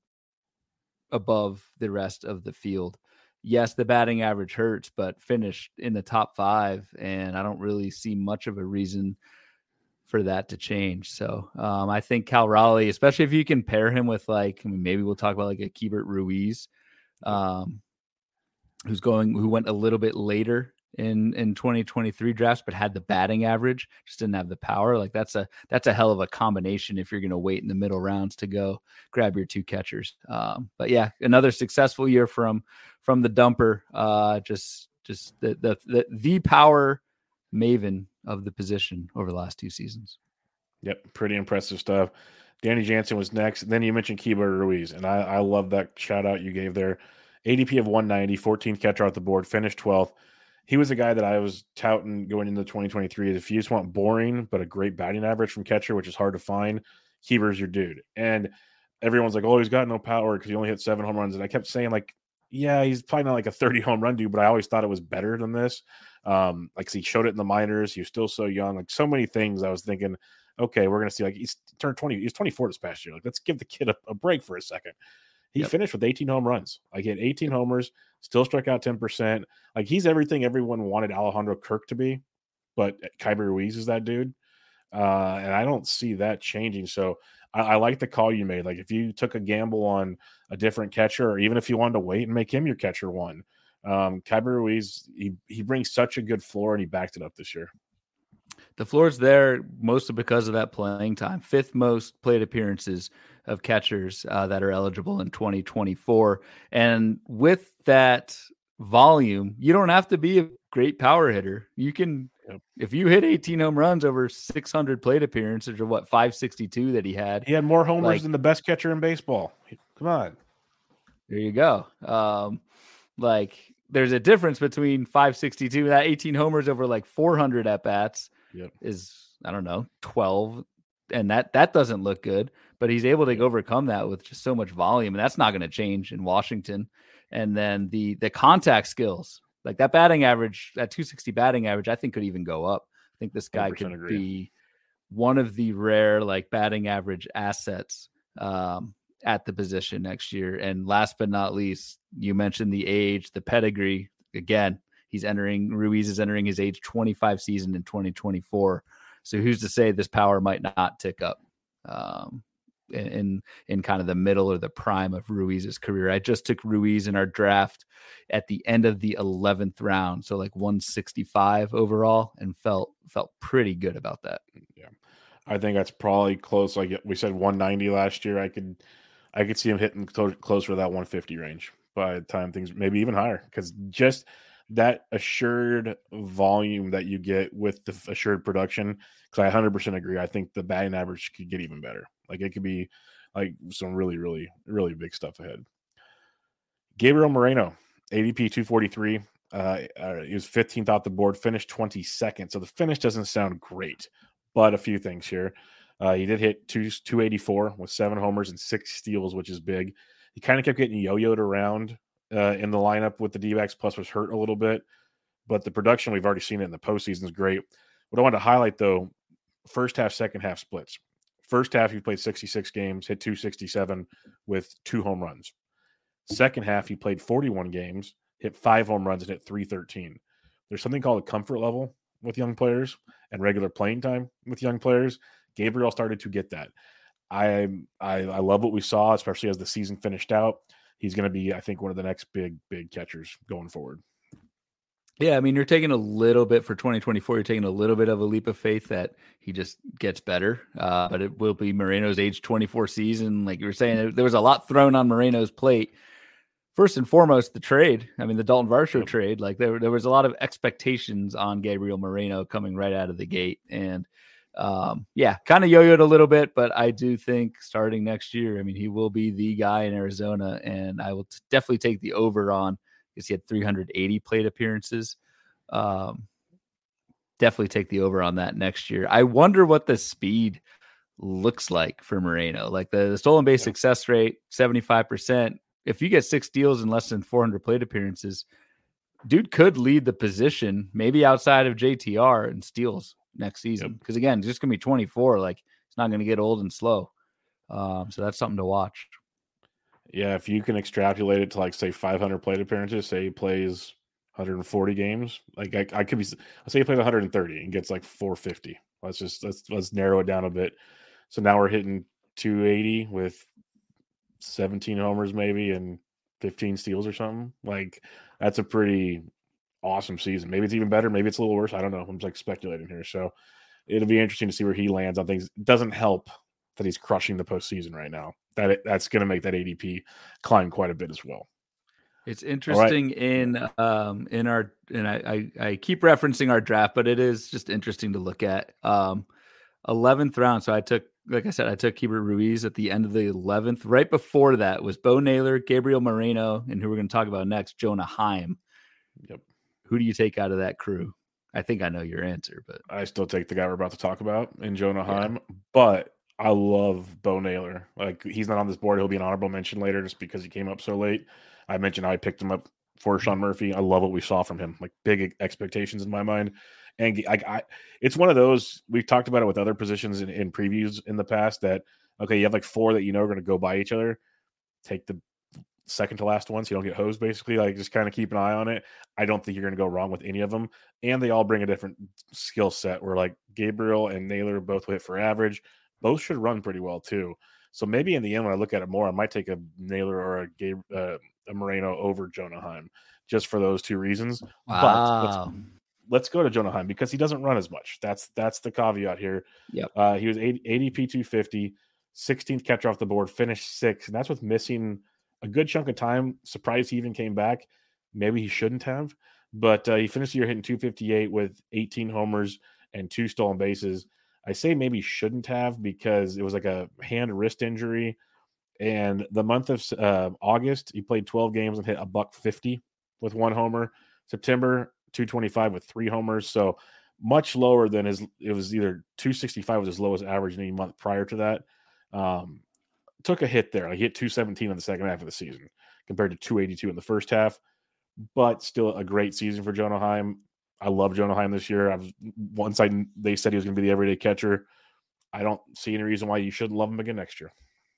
above the rest of the field. Yes, the batting average hurts, but finished in the top five. And I don't really see much of a reason for that to change. So um, I think Cal Raleigh, especially if you can pair him with like, I mean, maybe we'll talk about like a Keibert Ruiz, um, who's going, who went a little bit later in, in twenty twenty-three drafts, but had the batting average, just didn't have the power. Like that's a, that's a hell of a combination if you're going to wait in the middle rounds to go grab your two catchers. Um, but yeah, another successful year from, from the dumper, uh, just, just the, the, the, the power maven of the position over the last two seasons. Yep. Pretty impressive stuff. Danny Jansen was next. Then you mentioned Keibert Ruiz, and I, I love that shout out you gave there. A D P of one ninety, fourteenth catcher off the board, finished twelfth. He was a guy that I was touting going into twenty twenty-three. If you just want boring, but a great batting average from catcher, which is hard to find, Keeber's your dude. And everyone's like, oh, he's got no power because he only hit seven home runs. And I kept saying, like, yeah, he's probably not like a thirty home run dude, but I always thought it was better than this. Um, like he showed it in the minors. He was still so young. Like so many things I was thinking, okay, we're going to see, like he's turned twenty. He's twenty-four this past year. Like, let's give the kid a, a break for a second. He yep. finished with eighteen home runs. Like he had eighteen homers, still struck out ten percent. Like he's everything everyone wanted Alejandro Kirk to be, but Keibert Ruiz is that dude. Uh, and I don't see that changing. So I, I like the call you made. Like if you took a gamble on a different catcher, or even if you wanted to wait and make him your catcher one, um, Keibert Ruiz, he, he brings such a good floor, and he backed it up this year. The floor's there mostly because of that playing time. Fifth most plate appearances of catchers uh, that are eligible in twenty twenty-four. And with that volume, you don't have to be a great power hitter. You can, yep. if you hit eighteen home runs over six hundred plate appearances, or what, five sixty-two that he had. He had more homers like, than the best catcher in baseball. Come on. There you go. Um, like there's a difference between five sixty-two, that eighteen homers over like four hundred at bats. Yep. Is I don't know twelve, and that that doesn't look good, but he's able to yep. overcome that with just so much volume, and that's not going to change in Washington. And then the the contact skills, like that batting average, that two sixty batting average, I think could even go up. I think this guy could agree. be one of the rare like batting average assets um, at the position next year. And last but not least, you mentioned the age, the pedigree. Again, he's entering, Ruiz is entering his age twenty-five season in twenty twenty-four. So who's to say this power might not tick up um, in, in in kind of the middle or the prime of Ruiz's career. I just took Ruiz in our draft at the end of the eleventh round, so like one sixty-five overall, and felt felt pretty good about that. Yeah, I think that's probably close. Like we said, one ninety last year. I could I could see him hitting closer to that one fifty range by the time things, maybe even higher, because just that assured volume that you get with the assured production. Because I one hundred percent agree. I think the batting average could get even better. Like it could be like some really, really, really big stuff ahead. Gabriel Moreno, A D P two forty-three. Uh, uh, he was fifteenth off the board, finished twenty-second. So the finish doesn't sound great, but a few things here. Uh, he did hit two, two eighty-four with seven homers and six steals, which is big. He kind of kept getting yo-yoed around uh, in the lineup with the D-backs, plus was hurt a little bit. But the production, we've already seen it in the postseason, is great. What I want to highlight, though, first half, second half splits. First half, he played sixty-six games, hit two sixty-seven with two home runs. Second half, he played forty-one games, hit five home runs, and hit three thirteen. There's something called a comfort level with young players and regular playing time with young players. Gabriel started to get that. I, I I love what we saw, especially as the season finished out. He's going to be, I think, one of the next big, big catchers going forward. Yeah, I mean, you're taking a little bit for twenty twenty-four. You're taking a little bit of a leap of faith that he just gets better. Uh, but it will be Moreno's age twenty-four season. Like you were saying, there was a lot thrown on Moreno's plate. First and foremost, the trade. I mean, the Dalton Varsho yep. trade. Like there, there was a lot of expectations on Gabriel Moreno coming right out of the gate. And um, yeah, kind of yo-yoed a little bit, but I do think starting next year, I mean, he will be the guy in Arizona, and I will t- definitely take the over on, because he had three hundred eighty plate appearances. Um, definitely take the over on that next year. I wonder what the speed looks like for Moreno. Like the, the stolen base yeah. success rate, seventy-five percent. If you get six steals in less than four hundred plate appearances, dude could lead the position, maybe outside of J T R in steals next season. Because yep. again, it's just going to be twenty-four. Like it's not going to get old and slow. Um, so that's something to watch. Yeah, if you can extrapolate it to like say five hundred plate appearances, say he plays one hundred forty games, like I, I could be, I'll say he plays one hundred thirty and gets like four fifty. Let's just let's let's narrow it down a bit. So now we're hitting two eighty with seventeen homers maybe and fifteen steals or something. Like that's a pretty awesome season. Maybe it's even better. Maybe it's a little worse. I don't know. I'm just like speculating here. So it'll be interesting to see where he lands on things. It doesn't help that he's crushing the postseason right now. That it, that's going to make that A D P climb quite a bit as well. It's interesting right. in um in our and I, I I keep referencing our draft, but it is just interesting to look at. Um, eleventh round. So I took, like I said, I took Keibert Ruiz at the end of the eleventh. Right before that was Bo Naylor, Gabriel Moreno, and who we're going to talk about next, Jonah Heim. Yep. Who do you take out of that crew? I think I know your answer, but I still take the guy we're about to talk about in Jonah Heim, yeah. but I love Bo Naylor. Like he's not on this board. He'll be an honorable mention later just because he came up so late. I mentioned how I picked him up for Sean Murphy. I love what we saw from him, like big expectations in my mind. And I, I, it's one of those, we've talked about it with other positions in, in previews in the past that, okay, you have like four that you know are going to go by each other. Take the second to last one so you don't get hosed, basically. Like, just kind of keep an eye on it. I don't think you're going to go wrong with any of them. And they all bring a different skill set where like Gabriel and Naylor both hit for average. Both should run pretty well too. So maybe in the end, when I look at it more, I might take a Naylor or a Gabe, uh, a Moreno over Jonah Heim just for those two reasons. Wow. But let's, let's go to Jonah Heim because he doesn't run as much. That's that's the caveat here. Yep. Uh, he was A D P two fifty, sixteenth catcher off the board, finished sixth, and that's with missing a good chunk of time. Surprised he even came back. Maybe he shouldn't have, but uh, he finished the year hitting two fifty-eight with eighteen homers and two stolen bases. I say maybe shouldn't have because it was like a hand wrist injury. And the month of uh, August, he played twelve games and hit a buck fifty with one homer. September, two twenty-five with three homers. So much lower than his, it was either two sixty-five was his lowest average in any month prior to that. Um, took a hit there. Like, he hit two seventeen in the second half of the season compared to two eighty-two in the first half, but still a great season for Jonah Heim. I love Jonah Heim this year. I was, once I, they said he was going to be the everyday catcher, I don't see any reason why you shouldn't love him again next year.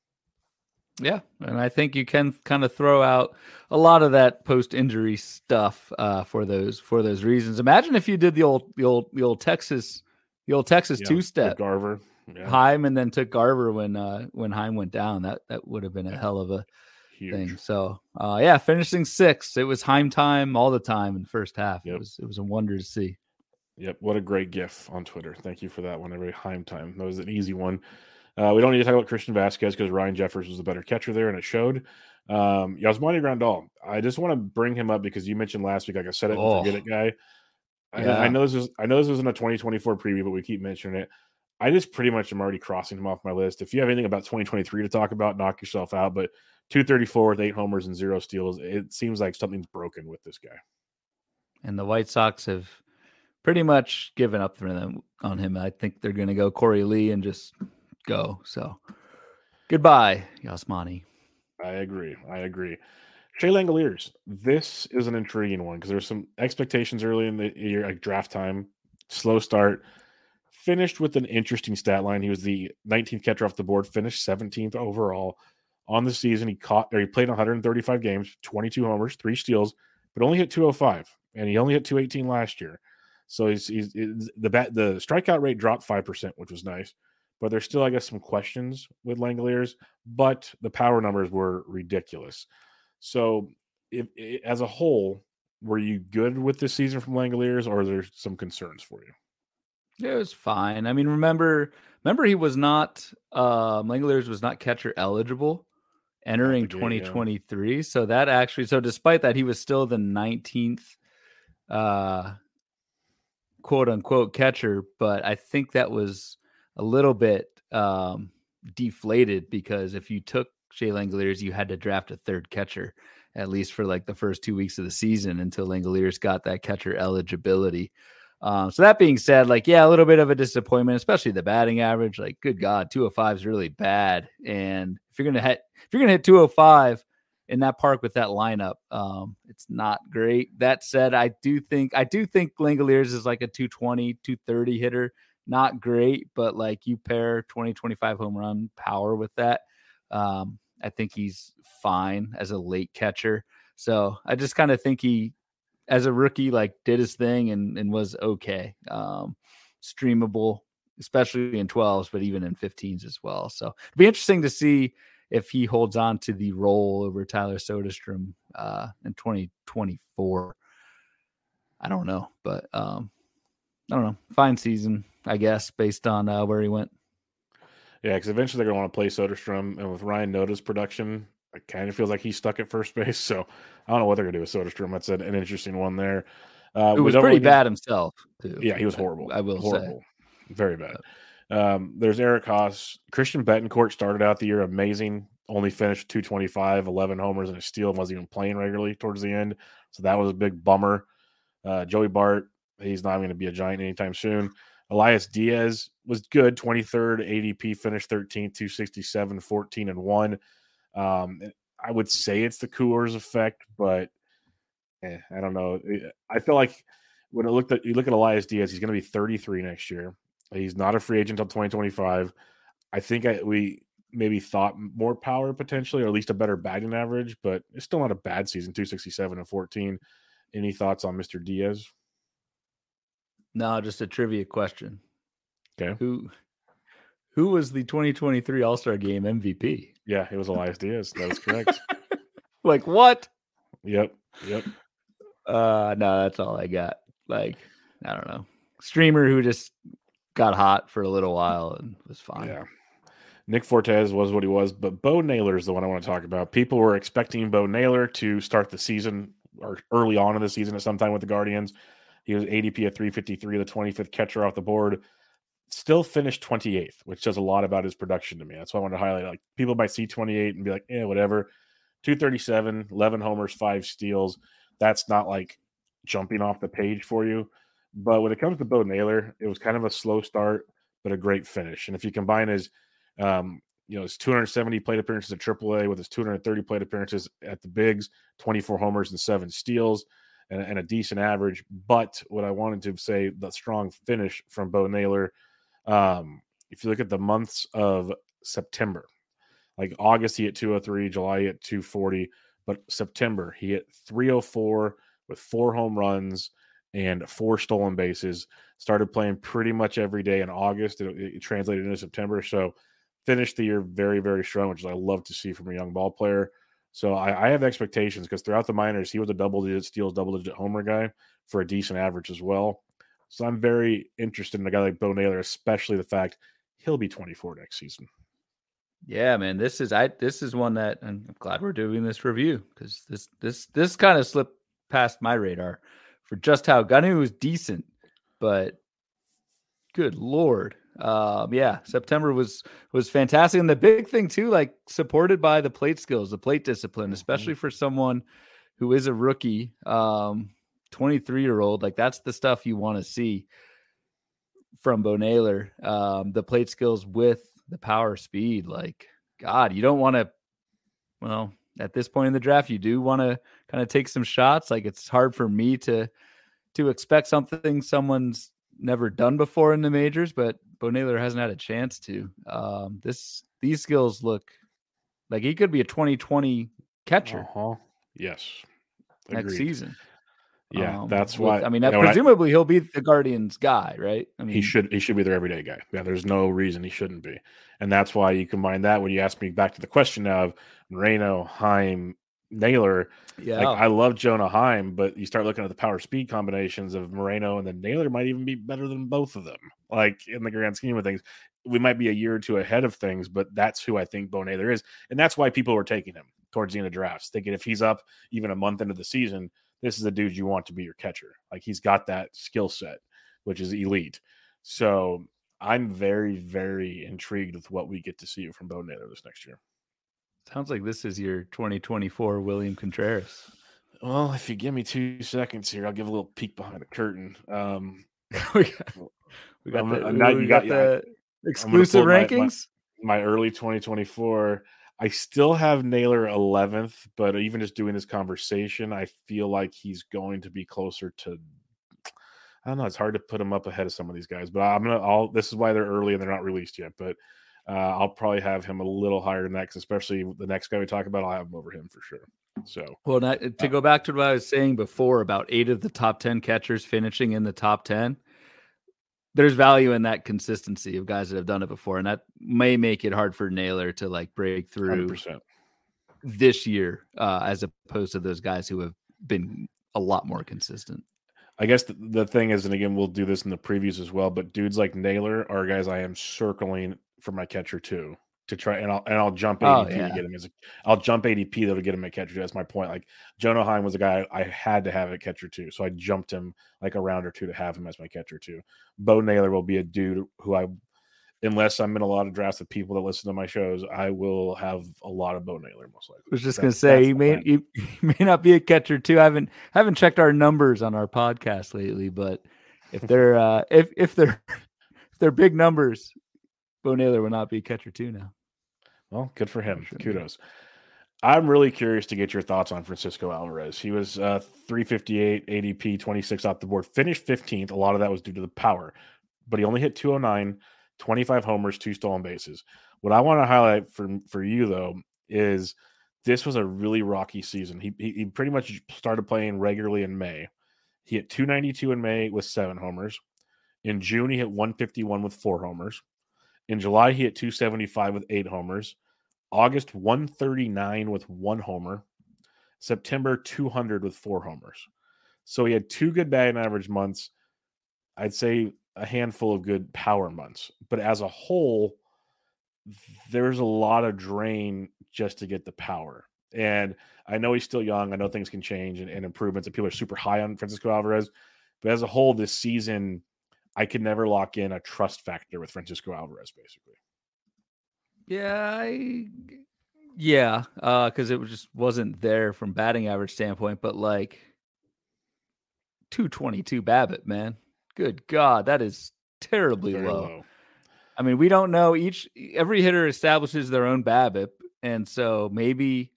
Yeah, and I think you can kind of throw out a lot of that post-injury stuff uh, for those for those reasons. Imagine if you did the old the old the old Texas the old Texas Yeah, two-step Garver, yeah. Heim, and then took Garver when uh, when Heim went down. That that would have been a Yeah. hell of a Huge. thing. So uh, yeah, finishing sixth. It was Heim time all the time in the first half. Yep. It was it was a wonder to see. Yep, what a great gif on Twitter. Thank you for that one. Every Heim time. That was an easy one. Uh, we don't need to talk about Christian Vasquez because Ryan Jeffers was the better catcher there, and it showed. Um, Yasmani Grandal, I just want to bring him up because you mentioned last week, like I said it, Oh. and forget it guy. I, Yeah. I know this is I know this isn't a twenty twenty-four preview, but we keep mentioning it. I just pretty much am already crossing him off my list. If you have anything about twenty twenty-three to talk about, knock yourself out. But two thirty-four with eight homers and zero steals, it seems like something's broken with this guy. And the White Sox have pretty much given up for them on him. I think they're going to go Corey Lee and just go. So goodbye, Yasmani. I agree. I agree. Shea Langoliers. This is an intriguing one because there's some expectations early in the year, like draft time, slow start. Finished with an interesting stat line. He was the nineteenth catcher off the board, finished seventeenth overall on the season. He caught or he played one hundred thirty-five games, twenty-two homers, three steals, but only hit two oh five, and he only hit two eighteen last year. So he's, he's, he's the bat, the strikeout rate dropped five percent, which was nice. But there's still, I guess, some questions with Langoliers, but the power numbers were ridiculous. So if, if as a whole, were you good with this season from Langoliers, or are there some concerns for you? It was fine. I mean, remember, remember he was not, uh, Langoliers was not catcher eligible entering Out the gate, twenty twenty-three. So that actually, so despite that, he was still the nineteenth, uh, quote unquote catcher. But I think that was a little bit um, deflated because if you took Shea Langoliers, you had to draft a third catcher, at least for like the first two weeks of the season until Langoliers got that catcher eligibility. Um, so that being said, like, yeah, a little bit of a disappointment, especially the batting average. Like, good God, two oh five is really bad. And if you're going to hit, if you're going to hit two oh five in that park with that lineup, um, it's not great. That said, I do think, I do think Langoliers is like a two twenty, two thirty hitter. Not great, but like you pair twenty, twenty-five home run power with that. Um, I think he's fine as a late catcher. So I just kind of think he, as a rookie, like did his thing and, and was okay. Um, streamable, especially in twelves, but even in fifteens as well. So it'd be interesting to see if he holds on to the role over Tyler Soderstrom uh, in twenty twenty-four. I don't know, but um, I don't know. Fine season, I guess, based on uh, where he went. Yeah, because eventually they're going to want to play Soderstrom, and with Ryan Noda's production, it kind of feels like he's stuck at first base. So I don't know what they're going to do with Soderstrom. That's an, an interesting one there. Uh, It was we don't pretty really bad himself, too. need- Yeah, he was horrible. I, I will horrible. say. Very bad. Um, there's Eric Haas. Christian Betancourt started out the year amazing. Only finished two twenty-five, eleven homers and a steal, and wasn't even playing regularly towards the end. So that was a big bummer. Uh, Joey Bart, he's not going to be a Giant anytime soon. Elias Diaz was good, twenty-third A D P, finished thirteenth, two sixty-seven, fourteen and one. Um, I would say it's the Coors effect, but eh, I don't know. I feel like when I looked at you look at Elias Diaz, he's going to be thirty-three next year. He's not a free agent until twenty twenty-five. I think I, we maybe thought more power potentially, or at least a better batting average, but it's still not a bad season. two sixty-seven and fourteen. Any thoughts on Mister Diaz? No, just a trivia question. Okay. Who who was the twenty twenty-three All-Star Game M V P? Yeah, it was Elias Diaz. That was correct. Like what? Yep. Yep. Uh no, that's all I got. Like, I don't know. Streamer who just got hot for a little while and was fine. Yeah. Nick Fortes was what he was, but Bo Naylor is the one I want to talk about. People were expecting Bo Naylor to start the season or early on in the season at some time with the Guardians. He was A D P at three fifty-three, the twenty-fifth catcher off the board. Still finished twenty-eighth, which says a lot about his production to me. That's why I wanted to highlight. Like, people might see twenty-eight and be like, "Yeah, whatever." two thirty-seven, eleven homers, five steals. That's not like jumping off the page for you. But when it comes to Bo Naylor, it was kind of a slow start, but a great finish. And if you combine his, um, you know, his two hundred seventy plate appearances at triple A with his two hundred thirty plate appearances at the bigs, twenty-four homers and seven steals, and, and a decent average. But what I wanted to say, the strong finish from Bo Naylor, um, if you look at the months of September, like August, he hit two oh three, July, he hit two forty, but September, he hit three oh four with four home runs and four stolen bases. Started playing pretty much every day in August. It, it translated into September. So finished the year very, very strong, which I love to see from a young ball player. So I, I have expectations because throughout the minors, he was a double-digit steals, double-digit homer guy for a decent average as well. So I'm very interested in a guy like Bo Naylor, especially the fact he'll be twenty-four next season. Yeah, man, this is I this is one that and I'm glad we're doing this review because this this this kind of slipped past my radar for just how I knew it was decent, but good Lord. Um, yeah, September was was fantastic. And the big thing too, like supported by the plate skills, the plate discipline, especially for someone who is a rookie, um, twenty-three year old, like that's the stuff you want to see from Bo Naylor. Um, the plate skills with the power speed, like God, you don't want to, well, at this point in the draft, you do want to kind of take some shots. Like it's hard for me to, to expect something someone's never done before in the majors, but Bo Naylor hasn't had a chance to. Um, this these skills look like he could be a twenty twenty catcher. Uh-huh. Yes, next agreed. season. Yeah, um, that's with, why. I mean, you know, presumably I, he'll be the Guardians guy, right? I mean, he should he should be their everyday guy. Yeah, there's no reason he shouldn't be, and that's why you combine that when you ask me back to the question now of Moreno, Heim, Naylor. Yeah, like, I love Jonah Heim, but you start looking at the power speed combinations of Moreno and then Naylor might even be better than both of them. Like in the grand scheme of things, we might be a year or two ahead of things, but that's who I think Bo Naylor is, and that's why people were taking him towards the end of drafts, thinking if he's up even a month into the season, this is the dude you want to be your catcher. Like he's got that skill set, which is elite. So I'm very, very intrigued with what we get to see from Bo Naylor this next year. Sounds like this is your twenty twenty-four William Contreras. Well, if you give me two seconds here, I'll give a little peek behind the curtain. Um, we got, we got, the, now we you got, got the yeah, exclusive rankings. My, my, my early twenty twenty-four. I still have Naylor eleventh, but even just doing this conversation, I feel like he's going to be closer to. I don't know. It's hard to put him up ahead of some of these guys, but I'm gonna. I'll. This is why they're early and they're not released yet, but. Uh, I'll probably have him a little higher than that, especially the next guy we talk about. I'll have him over him for sure. So, well, not, to uh, go back to what I was saying before about eight of the top ten catchers finishing in the top ten, there's value in that consistency of guys that have done it before, and that may make it hard for Naylor to like break through one hundred percent this year, uh, as opposed to those guys who have been a lot more consistent. I guess the, the thing is, and again, we'll do this in the previews as well, but dudes like Naylor are guys I am circling for my catcher too, to try and I'll and I'll jump A D P oh, yeah. to get him as a I'll jump A D P though to get him at catcher. That's my point. Like Jonah Heim was a guy I had to have at catcher too, so I jumped him like a round or two to have him as my catcher too. Bo Naylor will be a dude who I, unless I'm in a lot of drafts with people that listen to my shows, I will have a lot of Bo Naylor most likely. I was just that's, gonna say he may he, he may not be a catcher too. I haven't haven't checked our numbers on our podcast lately, but if they're uh, if if they're if they're big numbers. Bo Naylor will not be catcher two now. Well, good for him. Kudos. I'm really curious to get your thoughts on Francisco Alvarez. He was uh, three fifty-eight, A D P, twenty-six off the board, finished fifteenth. A lot of that was due to the power, but he only hit two oh nine, twenty-five homers, two stolen bases. What I want to highlight for, for you, though, is this was a really rocky season. He, he, he pretty much started playing regularly in May. He hit two ninety-two in May with seven homers. In June, he hit one fifty-one with four homers. In July, he hit two seventy-five with eight homers. August, one thirty-nine with one homer. September, two hundred with four homers. So he had two good batting average months. I'd say a handful of good power months. But as a whole, there's a lot of drain just to get the power. And I know he's still young. I know things can change and, and improvements, and people are super high on Francisco Alvarez. But as a whole, this season, I could never lock in a trust factor with Francisco Alvarez, basically. Yeah, I, yeah, because uh, it just wasn't there from batting average standpoint. But like two twenty-two BABIP, man, good God, that is terribly low. low. I mean, we don't know. Each every hitter establishes their own BABIP, and so maybe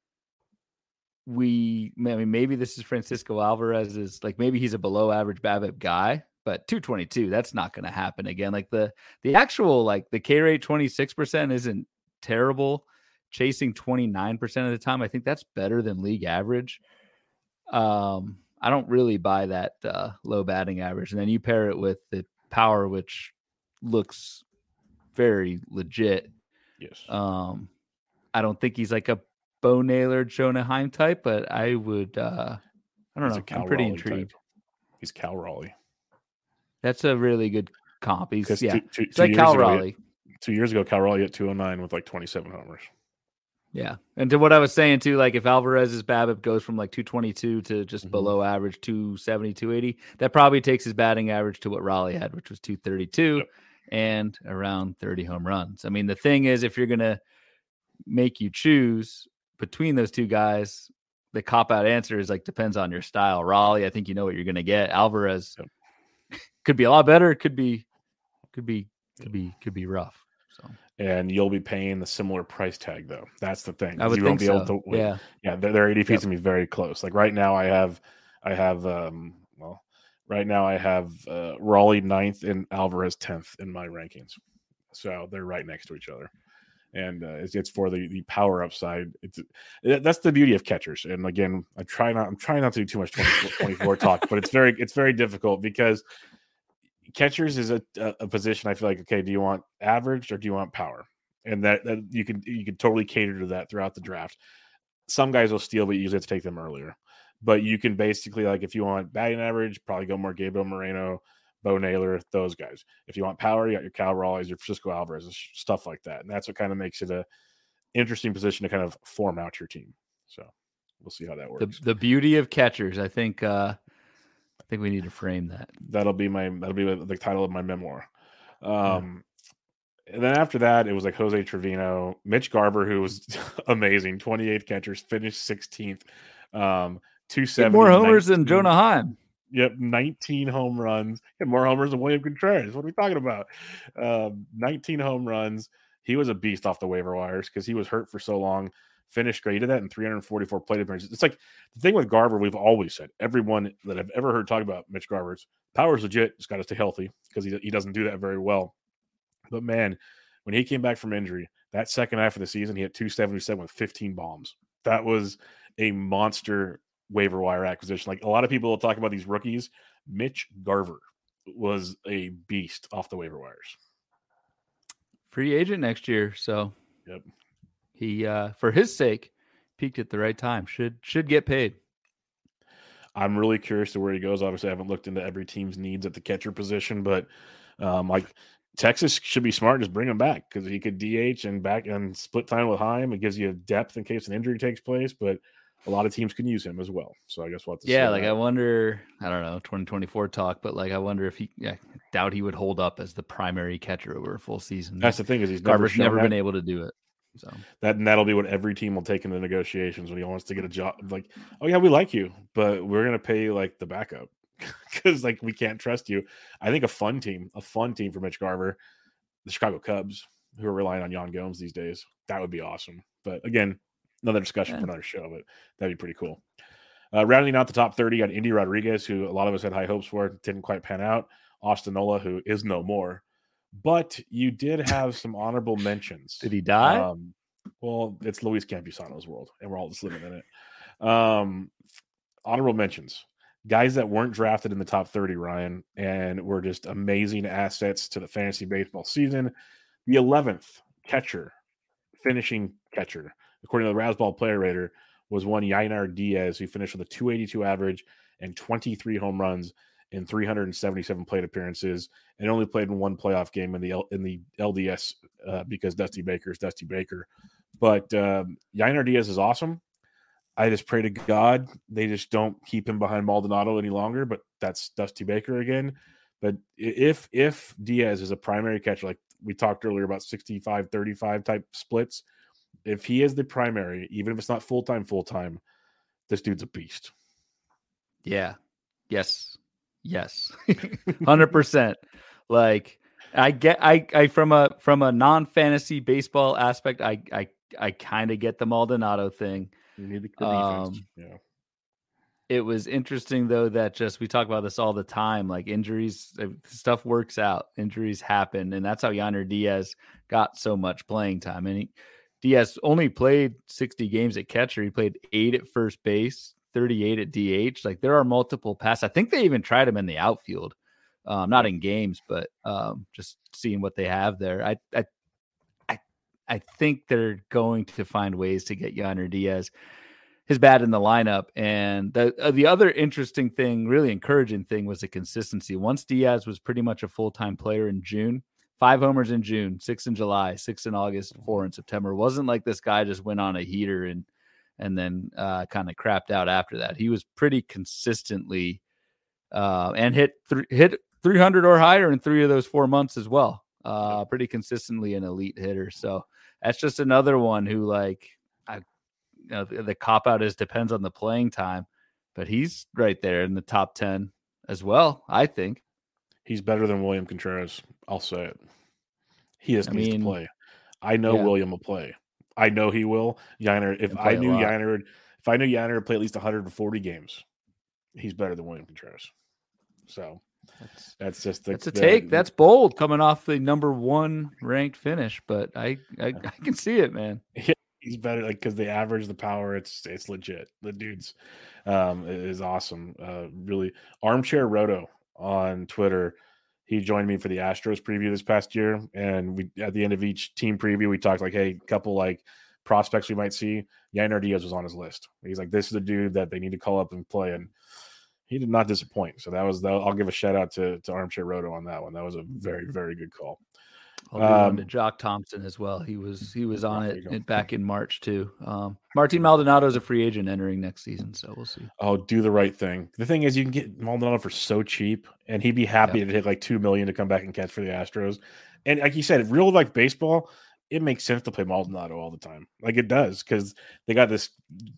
we, I mean, maybe this is Francisco Alvarez's. Like maybe he's a below average BABIP guy. But two twenty-two, that's not going to happen again. Like the the actual, like the K rate twenty-six percent isn't terrible. Chasing twenty-nine percent of the time, I think that's better than league average. Um, I don't really buy that uh, low batting average. And then you pair it with the power, which looks very legit. Yes. Um, I don't think he's like a Bo Naylor, Jonah Heim type, but I would, uh, I don't he's know. I'm pretty Raleigh intrigued. Type. He's Cal Raleigh. That's a really good comp. He's yeah, two, two, it's like Cal ago, Raleigh. Had, two years ago, Cal Raleigh hit two oh nine with like twenty-seven homers. Yeah, and to what I was saying too, like if Alvarez's BABIP goes from like two twenty-two to just mm-hmm. below average two seventy, two eighty, that probably takes his batting average to what Raleigh had, which was two thirty-two, yep. and around thirty home runs. I mean, the thing is, if you're gonna make you choose between those two guys, the cop out answer is like depends on your style. Raleigh, I think you know what you're gonna get. Alvarez. Yep. Could be a lot better. Could be, could be, could be, could be rough. So, and you'll be paying the similar price tag though. That's the thing. I would you think won't be so. able to. Wait. Yeah, yeah. Their, their A D P is yep. gonna be very close. Like right now, I have, I have, um, well, right now I have uh, Raleigh ninth and Alvarez tenth in my rankings. So they're right next to each other, and uh, it's, it's for the the power upside. It's it, that's the beauty of catchers. And again, I try not. I'm trying not to do too much twenty-four talk, but it's very it's very difficult because. Catchers is a, a position I feel like, okay, do you want average or do you want power? And that, that you can you can totally cater to that throughout the draft. Some guys will steal, but you usually have to take them earlier. But you can basically, like, if you want batting average, probably go more Gabriel Moreno, Bo Naylor, those guys. If you want power, you got your Cal Raleighs, your Francisco Alvarez, stuff like that. And that's what kind of makes it a interesting position to kind of form out your team. So we'll see how that works. The, the beauty of catchers, I think. Uh... I think we need to frame that. That'll be my that'll be the title of my memoir. Um, yeah. And then after that, it was like Jose Trevino, Mitch Garver, who was amazing, twenty-eight catchers, finished sixteenth, um, two seventy. More homers nineteen, than Jonah Heim. Yep, nineteen home runs. He had more homers than William Contreras. What are we talking about? Um, nineteen home runs. He was a beast off the waiver wires because he was hurt for so long. Finished great. He did that in three forty-four plate appearances. It's like the thing with Garver, we've always said, everyone that I've ever heard talk about Mitch Garver's power is legit. Just got to stay healthy because he, he doesn't do that very well. But man, when he came back from injury, that second half of the season, he had two seventy-seven with fifteen bombs. That was a monster waiver wire acquisition. Like a lot of people will talk about these rookies. Mitch Garver was a beast off the waiver wires. Free agent next year. So, yep. He, uh, for his sake, peaked at the right time. Should should get paid. I'm really curious to where he goes. Obviously, I haven't looked into every team's needs at the catcher position, but um, like Texas should be smart and just bring him back because he could D H and back and split time with Heim. It gives you depth in case an injury takes place, but a lot of teams can use him as well. So I guess we'll have to yeah, like that. I wonder. I don't know twenty twenty-four talk, but like I wonder if he. Yeah, doubt he would hold up as the primary catcher over a full season. That's the thing is he's Garver's never, never been able to do it. So that and that'll be what every team will take in the negotiations when he wants to get a job. Like, oh yeah, we like you, but we're gonna pay you like the backup because like we can't trust you. I think a fun team, a fun team for Mitch Garver, the Chicago Cubs, who are relying on Yan Gomes these days. That would be awesome. But again, another discussion Yeah. for another show, but that'd be pretty cool. Uh, rounding out the top thirty on Indy Rodriguez, who a lot of us had high hopes for, didn't quite pan out. Austin Nola, who is no more. But you did have some honorable mentions. Did he die? Um, well, it's Luis Campusano's world, and we're all just living in it. Um, honorable mentions. Guys that weren't drafted in the top thirty, Ryan, and were just amazing assets to the fantasy baseball season. The eleventh catcher, finishing catcher, according to the Razzball Player Rater, was one Yainer Diaz, who finished with a two eighty-two average and twenty-three home runs in three hundred seventy-seven plate appearances, and only played in one playoff game in the L- in the L D S uh, because Dusty Baker is Dusty Baker. But um, Yainer Diaz is awesome. I just pray to God they just don't keep him behind Maldonado any longer, but that's Dusty Baker again. But if if Diaz is a primary catcher, like we talked earlier about sixty-five thirty-five type splits, if he is the primary, even if it's not full-time, full-time, this dude's a beast. Yeah. Yes. Yes. one hundred percent. Like I get I I from a from a non-fantasy baseball aspect, I I I kind of get the Maldonado thing. You need the defense. Um, yeah. It was interesting though that just we talk about this all the time. Like injuries, stuff works out. Injuries happen, and that's how Yainer Diaz got so much playing time. And he, Diaz only played sixty games at catcher. He played eight at first base, thirty-eight at D H. Like there are multiple passes. I think they even tried him in the outfield, um, not in games, but um, just seeing what they have there. I, I, I, I think they're going to find ways to get Yainer Diaz his bat in the lineup. And the uh, the other interesting thing, really encouraging thing, was the consistency. Once Diaz was pretty much a full-time player in June, five homers in June, six in July, six in August, four in September. It wasn't like this guy just went on a heater and and then uh, kind of crapped out after that. He was pretty consistently uh, and hit th- hit three hundred or higher in three of those four months as well. Uh, pretty consistently an elite hitter. So that's just another one who, like, I, you know, the, the cop out is depends on the playing time, but he's right there in the top ten as well. I think he's better than William Contreras. I'll say it. He just I needs mean, to play. I know yeah. William will play. I know he will. Yainer, if I knew Yainer, if I knew Yainer would play at least one hundred forty games, he's better than William Contreras. So that's, that's just the, that's a the, take. That's bold coming off the number one ranked finish, but I I, I can see it, man. Yeah, he's better, like, because they average the power. It's it's legit. The dude's um, is awesome. Uh, really, Armchair Roto on Twitter. He joined me for the Astros preview this past year, and we at the end of each team preview we talked like, hey, a couple like prospects we might see. Yainer Diaz was on his list. He's like, this is the dude that they need to call up and play, and he did not disappoint. So that was the, I'll give a shout out to to Armchair Roto on that one. That was a very very good call. I'll do Um, one to Jock Thompson as well. He was he was on it, it back in March too. Um, Martin Maldonado is a free agent entering next season, so we'll see. Oh, do the right thing. The thing is, you can get Maldonado for so cheap, and he'd be happy yep. to take like two million to come back and catch for the Astros. And like you said, real life baseball, it makes sense to play Maldonado all the time. Like it does, because they got this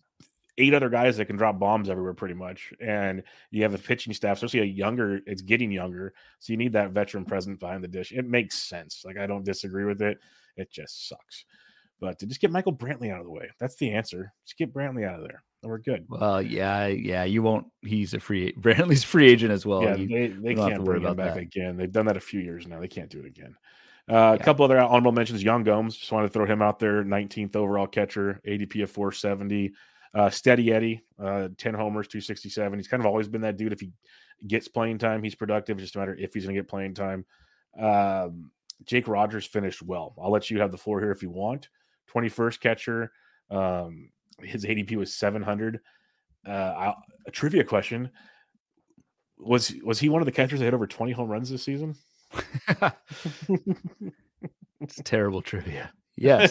eight other guys that can drop bombs everywhere pretty much. And you have a pitching staff, especially a younger, it's getting younger. So you need that veteran presence behind the dish. It makes sense. Like, I don't disagree with it. It just sucks. But to just get Michael Brantley out of the way. That's the answer. Just get Brantley out of there. And we're good. Well, yeah, yeah. You won't, he's a free, Brantley's free agent as well. Yeah, you, they, they can't bring him back that. again. They've done that a few years now. They can't do it again. Uh, yeah. A couple other honorable mentions. Young Gomes. Just wanted to throw him out there. nineteenth overall catcher, A D P of four seventy. Uh, Steady Eddie, uh, ten homers, two sixty-seven. He's kind of always been that dude. If he gets playing time, he's productive. It's just a matter if he's going to get playing time. Um, Jake Rogers finished well. I'll let you have the floor here if you want. twenty-first catcher. Um, his A D P was seven hundred. Uh, I, a trivia question. Was was he one of the catchers that hit over twenty home runs this season? It's terrible trivia. Yes.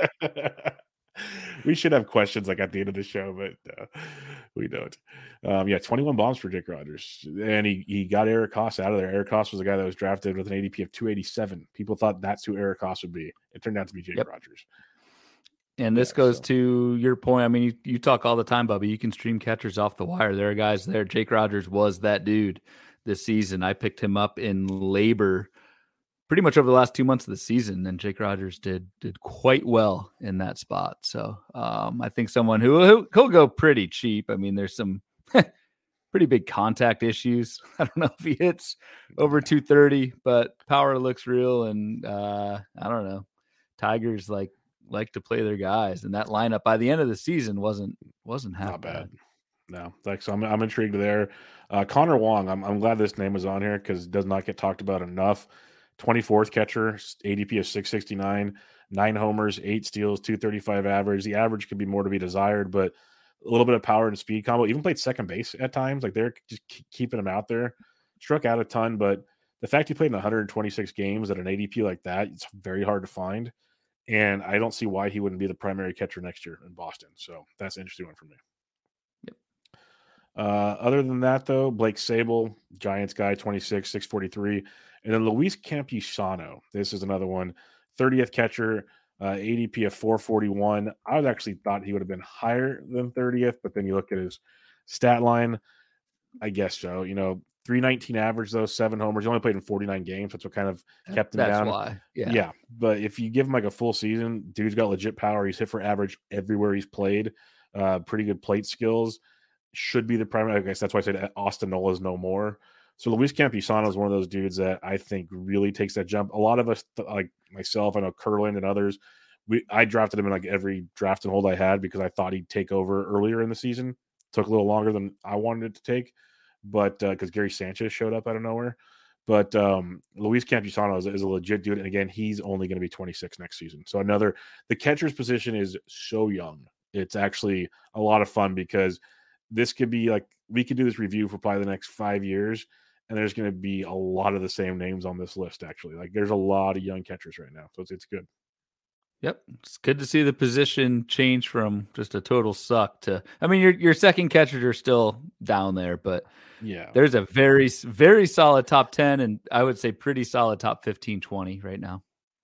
We should have questions like at the end of the show, but uh, we don't. Um, yeah, twenty-one bombs for Jake Rogers. And he, he got Eric Haas out of there. Eric Haas was a guy that was drafted with an A D P of two eighty-seven. People thought that's who Eric Haas would be. It turned out to be Jake yep. Rogers. And this yeah, goes so. to your point. I mean, you, you talk all the time, Bubba. You can stream catchers off the wire. There are guys there. Jake Rogers was that dude this season. I picked him up in labor pretty much over the last two months of the season, and Jake Rogers did did quite well in that spot. So um, I think someone who who he'll go pretty cheap. I mean, there's some pretty big contact issues. I don't know if he hits over two thirty, but power looks real, and uh, I don't know. Tigers like like to play their guys, and that lineup by the end of the season wasn't wasn't half Not bad. bad. No, like so, I'm I'm intrigued there. Uh, Connor Wong, I'm I'm glad this name was on here because it does not get talked about enough. twenty-fourth catcher, A D P of six sixty-nine, nine homers, eight steals, two thirty-five average. The average could be more to be desired, but a little bit of power and speed combo. Even played second base at times. Like they're just keeping him out there. Struck out a ton, but the fact he played in one hundred twenty-six games at an A D P like that, it's very hard to find. And I don't see why he wouldn't be the primary catcher next year in Boston. So that's an interesting one for me. Yep. Uh, other than that, though, Blake Sable, Giants guy, twenty-six, six forty-three. And then Luis Campusano. This is another one. thirtieth catcher, uh, A D P of four forty-one. I was actually thought he would have been higher than thirtieth, but then you look at his stat line. I guess so. You know, three nineteen average, though, seven homers. He only played in forty-nine games. That's what kind of kept him That's down. why. Yeah. Yeah. But if you give him like a full season, dude's got legit power. He's hit for average everywhere he's played. Uh, pretty good plate skills. Should be the primary. I guess that's why I said Austin Nola's no more. So Luis Campusano is one of those dudes that I think really takes that jump. A lot of us, like myself, I know Curland and others, we I drafted him in like every draft and hold I had because I thought he'd take over earlier in the season. Took a little longer than I wanted it to take, but because uh, Gary Sanchez showed up out of nowhere. But um, Luis Campusano is, is a legit dude, and again, he's only going to be twenty-six next season. So another, the catcher's position is so young. It's actually a lot of fun because this could be like we could do this review for probably the next five years. And there's going to be a lot of the same names on this list, actually. Like, there's a lot of young catchers right now, so it's, it's good. Yep, it's good to see the position change from just a total suck to. I mean, your your second catchers are still down there, but yeah, there's a very very solid top ten, and I would say pretty solid top fifteen, twenty right now.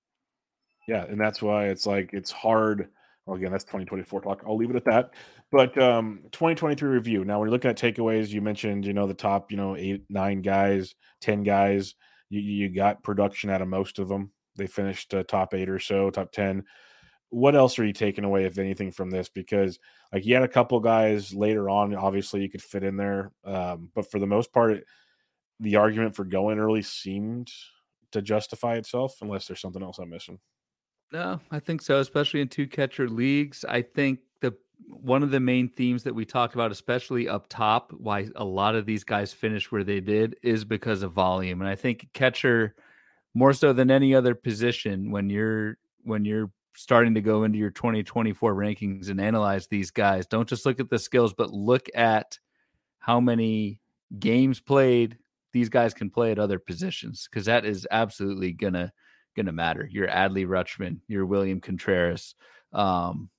Yeah, and that's why it's like it's hard. Well, again, that's twenty twenty-four talk. I'll leave it at that. But um, twenty twenty-three review. Now, when you're looking at takeaways, you mentioned, you know, the top, you know, eight, nine guys, ten guys. You, you got production out of most of them. They finished uh, top eight or so, top ten. What else are you taking away, if anything, from this? Because, like, you had a couple guys later on, obviously, you could fit in there. Um, but for the most part, it, the argument for going early seemed to justify itself, unless there's something else I'm missing. No, I think so, especially in two catcher leagues. I think the one of the main themes that we talked about, especially up top, why a lot of these guys finished where they did, is because of volume. And I think catcher, more so than any other position, when you're when you're starting to go into your twenty twenty-four rankings and analyze these guys, don't just look at the skills, but look at how many games played these guys can play at other positions, because that is absolutely gonna going to matter. Your Adley Rutschman, your William Contreras, um,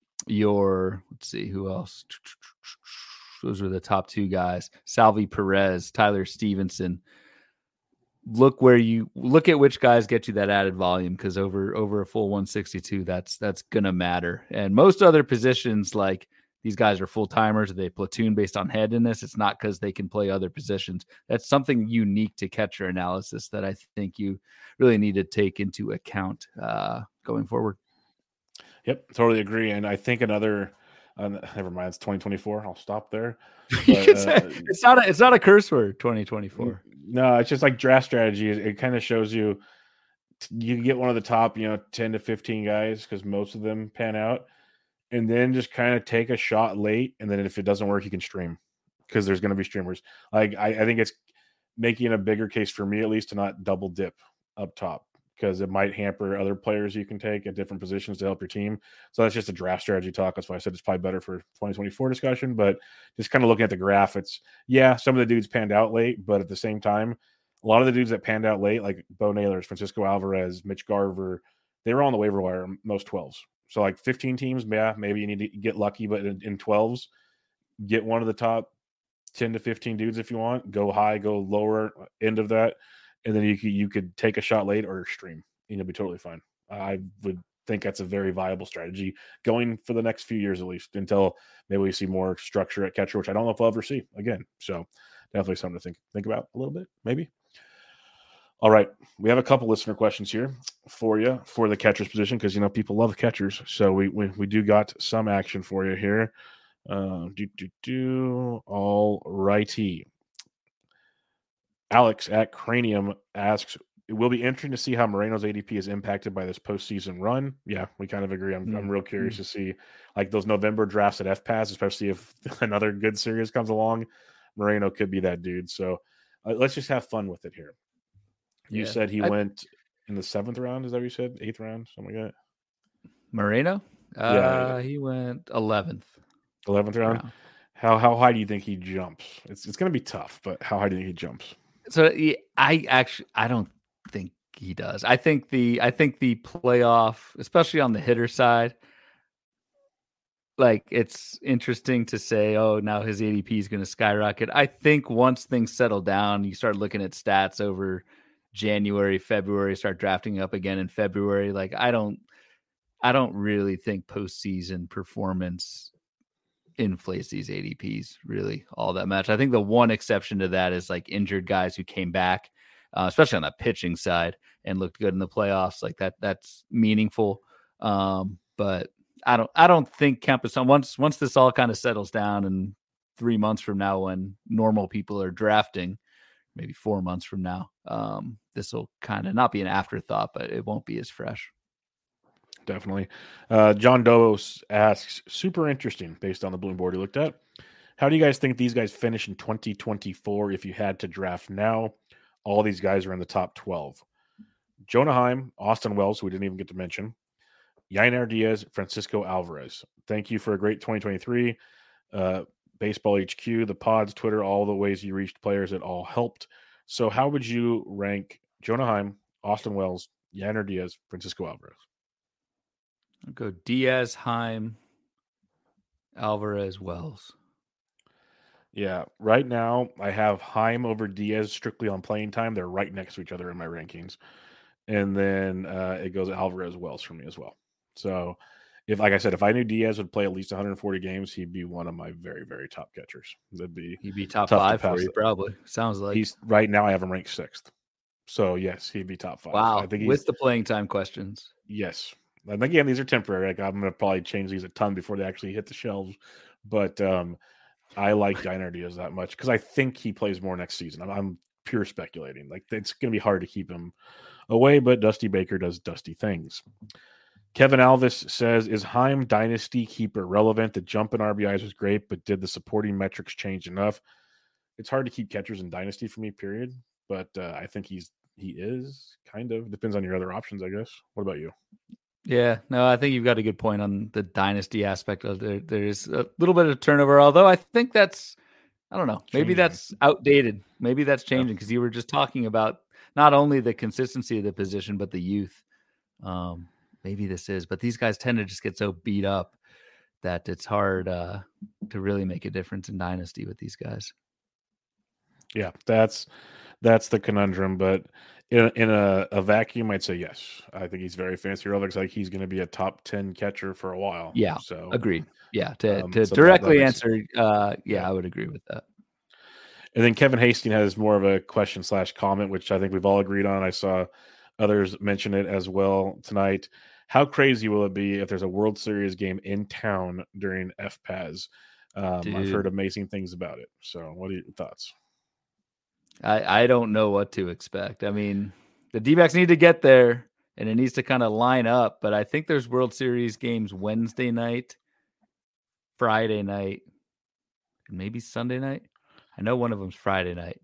your, let's see, who else? Those are the top two guys. Salvi Perez, Tyler Stevenson. Look where you look at which guys get you that added volume, because over over a full one sixty-two, that's that's gonna matter. And most other positions, like these guys are full timers, they platoon based on head in this. It's not because they can play other positions. That's something unique to catcher analysis that I think you really need to take into account uh, going forward. Yep, totally agree. And I think another. Uh, never mind. It's twenty twenty-four. I'll stop there. But, uh, it's not. A, it's not a curse word. twenty twenty-four. No, it's just like draft strategy. It, it kind of shows you. You get one of the top, you know, ten to fifteen guys, because most of them pan out, and then just kind of take a shot late. And then if it doesn't work, you can stream, because there's going to be streamers. Like I, I think it's making a bigger case for me, at least, to not double dip up top, because it might hamper other players you can take at different positions to help your team. So that's just a draft strategy talk. That's why I said it's probably better for twenty twenty-four discussion. But just kind of looking at the graph, it's, yeah, some of the dudes panned out late, but at the same time, a lot of the dudes that panned out late, like Bo Naylor, Francisco Alvarez, Mitch Garver, they were on the waiver wire, most twelves. So like fifteen teams, yeah, maybe you need to get lucky, but in, in twelves, get one of the top ten to fifteen dudes if you want. Go high, go lower end of that. And then you could, you could take a shot late or stream. You'll be totally fine. I would think that's a very viable strategy going for the next few years, at least, until maybe we see more structure at catcher, which I don't know if we'll ever see again. So definitely something to think think about a little bit, maybe. All right. We have a couple listener questions here for you for the catcher's position because, you know, people love catchers. So we, we, we do got some action for you here. Uh, do, do, do. All righty. Alex at Cranium asks, it will be interesting to see how Moreno's A D P is impacted by this postseason run. Yeah, we kind of agree. I'm, mm-hmm. I'm real curious mm-hmm. to see like those November drafts at F P A S, especially if another good series comes along. Moreno could be that dude. So uh, let's just have fun with it here. You yeah. said he I, went in the seventh round. Is that what you said? Eighth round? Something like that? Moreno? Uh, yeah, yeah. He went eleventh. eleventh round? round. How how high do you think he jumps? It's it's going to be tough, but how high do you think he jumps? So I actually I don't think he does. I think the I think the playoff, especially on the hitter side, like it's interesting to say, oh, now his A D P is going to skyrocket. I think once things settle down, you start looking at stats over January, February, start drafting up again in February. Like I don't, I don't really think postseason performance inflates these A D Ps really all that much. I think the one exception to that is like injured guys who came back, uh, especially on the pitching side and looked good in the playoffs. Like that, that's meaningful. Um, but I don't, I don't think Kemp is on once, once this all kind of settles down and three months from now, when normal people are drafting, maybe four months from now, um, this will kind of not be an afterthought, but it won't be as fresh. Definitely. Uh, John Dobos asks, super interesting based on the Bloom board he looked at. How do you guys think these guys finish in twenty twenty-four if you had to draft now? All these guys are in the top twelve. Jonah Heim, Austin Wells, who we didn't even get to mention, Yainer Diaz, Francisco Alvarez. Thank you for a great twenty twenty-three. Uh, Baseball H Q, the pods, Twitter, all the ways you reached players, it all helped. So how would you rank Jonah Heim, Austin Wells, Yainer Diaz, Francisco Alvarez? I'll go Diaz, Heim, Alvarez, Wells. Yeah, right now I have Heim over Diaz strictly on playing time. They're right next to each other in my rankings. And then uh, it goes Alvarez, Wells for me as well. So if, like I said, if I knew Diaz would play at least one hundred forty games, he'd be one of my very, very top catchers. That'd be he'd be top five for you, probably. Sounds like he's right now. I have him ranked sixth. So yes, he'd be top five. Wow, I think with the playing time questions. Yes, and again, these are temporary. Like I'm going to probably change these a ton before they actually hit the shelves. But um, I like Yainer Diaz that much because I think he plays more next season. I'm, I'm pure speculating. Like it's going to be hard to keep him away, but Dusty Baker does Dusty things. Kevin Alvis says, is Heim dynasty keeper relevant? The jump in R B Is was great, but did the supporting metrics change enough? It's hard to keep catchers in dynasty for me, period. But uh, I think he's he is kind of depends on your other options, I guess. What about you? Yeah, no, I think you've got a good point on the dynasty aspect of there. There's a little bit of turnover, although I think that's, I don't know, maybe changing. That's outdated. Maybe that's changing because yeah. you were just talking about not only the consistency of the position, but the youth. Um, maybe this is, but these guys tend to just get so beat up that it's hard uh, to really make a difference in dynasty with these guys. Yeah, that's that's the conundrum. But in, in a, a vacuum, I'd say yes. I think he's very fancy. It looks like he's going to be a top ten catcher for a while. Yeah, so agreed. Yeah, to, um, to so directly that, that answer, uh, yeah, yeah, I would agree with that. And then Kevin Hastings has more of a question slash comment, which I think we've all agreed on. I saw others mention it as well tonight. How crazy will it be if there's a World Series game in town during F P A S? Um, I've heard amazing things about it. So what are your thoughts? I, I don't know what to expect. I mean, the D-backs need to get there, and it needs to kind of line up. But I think there's World Series games Wednesday night, Friday night, and maybe Sunday night. I know one of them's Friday night.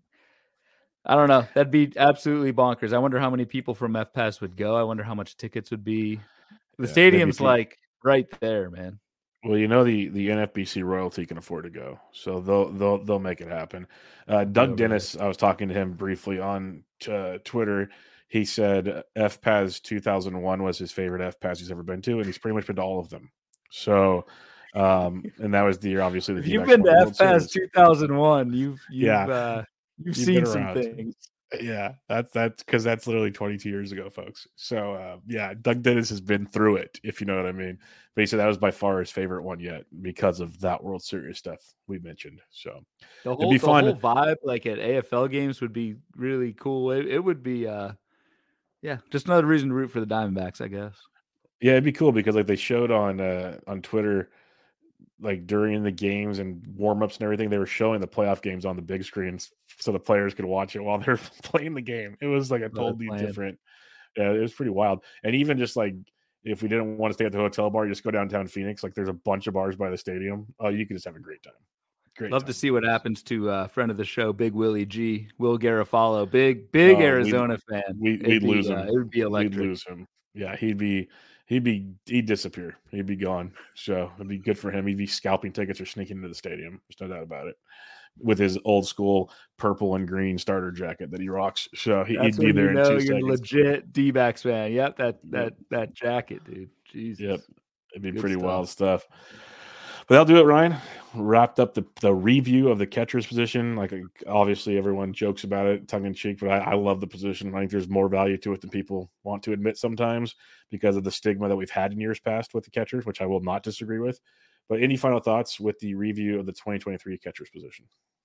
I don't know. That'd be absolutely bonkers. I wonder how many people from F P A S would go. I wonder how much tickets would be. The yeah, stadium's like right there, man. Well, you know the the N F B C royalty can afford to go, so they'll they'll they'll make it happen. Uh, Doug yeah, Dennis, right. I was talking to him briefly on uh, Twitter. He said F P A S two thousand one was his favorite F P A S he's ever been to, and he's pretty much been to all of them. So, um, and that was the year, obviously. The you've been to F P A S two thousand one. You've, you've yeah. Uh, you've, you've seen some things. Yeah, that's that's because that's literally twenty-two years ago, folks. So uh, yeah, Doug Dennis has been through it, if you know what I mean. But he said that was by far his favorite one yet because of that World Series stuff we mentioned. So the whole it'd be the fun. whole vibe, like at A F L games, would be really cool. It, it would be, uh, yeah, just another reason to root for the Diamondbacks, I guess. Yeah, it'd be cool because like they showed on uh, on Twitter, like during the games and warm-ups and everything, they were showing the playoff games on the big screens so the players could watch it while they're playing the game. It was like a totally different, yeah, it was pretty wild. And even just like if we didn't want to stay at the hotel bar, you just go downtown Phoenix, like there's a bunch of bars by the stadium. Oh, you could just have a great time. Great Love time. to see what happens to a uh, friend of the show, Big Willie G, Will Garofalo, big big oh, Arizona we'd, fan. We, we'd be, lose him. Uh, it would be electric. We'd lose him. Yeah, he'd be he'd be he'd disappear. He'd be gone. So it'd be good for him. He'd be scalping tickets or sneaking into the stadium. There's no doubt about it. With his old school purple and green starter jacket that he rocks. So he, he'd be there you know in two you're seconds. Legit D-backs fan. Yep, that that that jacket, dude. Jesus. Yep. It'd be Good pretty stuff. wild stuff. But that'll do it, Ryan. Wrapped up the, the review of the catcher's position. Like, obviously, everyone jokes about it, tongue in cheek, but I, I love the position. I think there's more value to it than people want to admit sometimes because of the stigma that we've had in years past with the catchers, which I will not disagree with. But any final thoughts with the review of the twenty twenty-three catcher's position?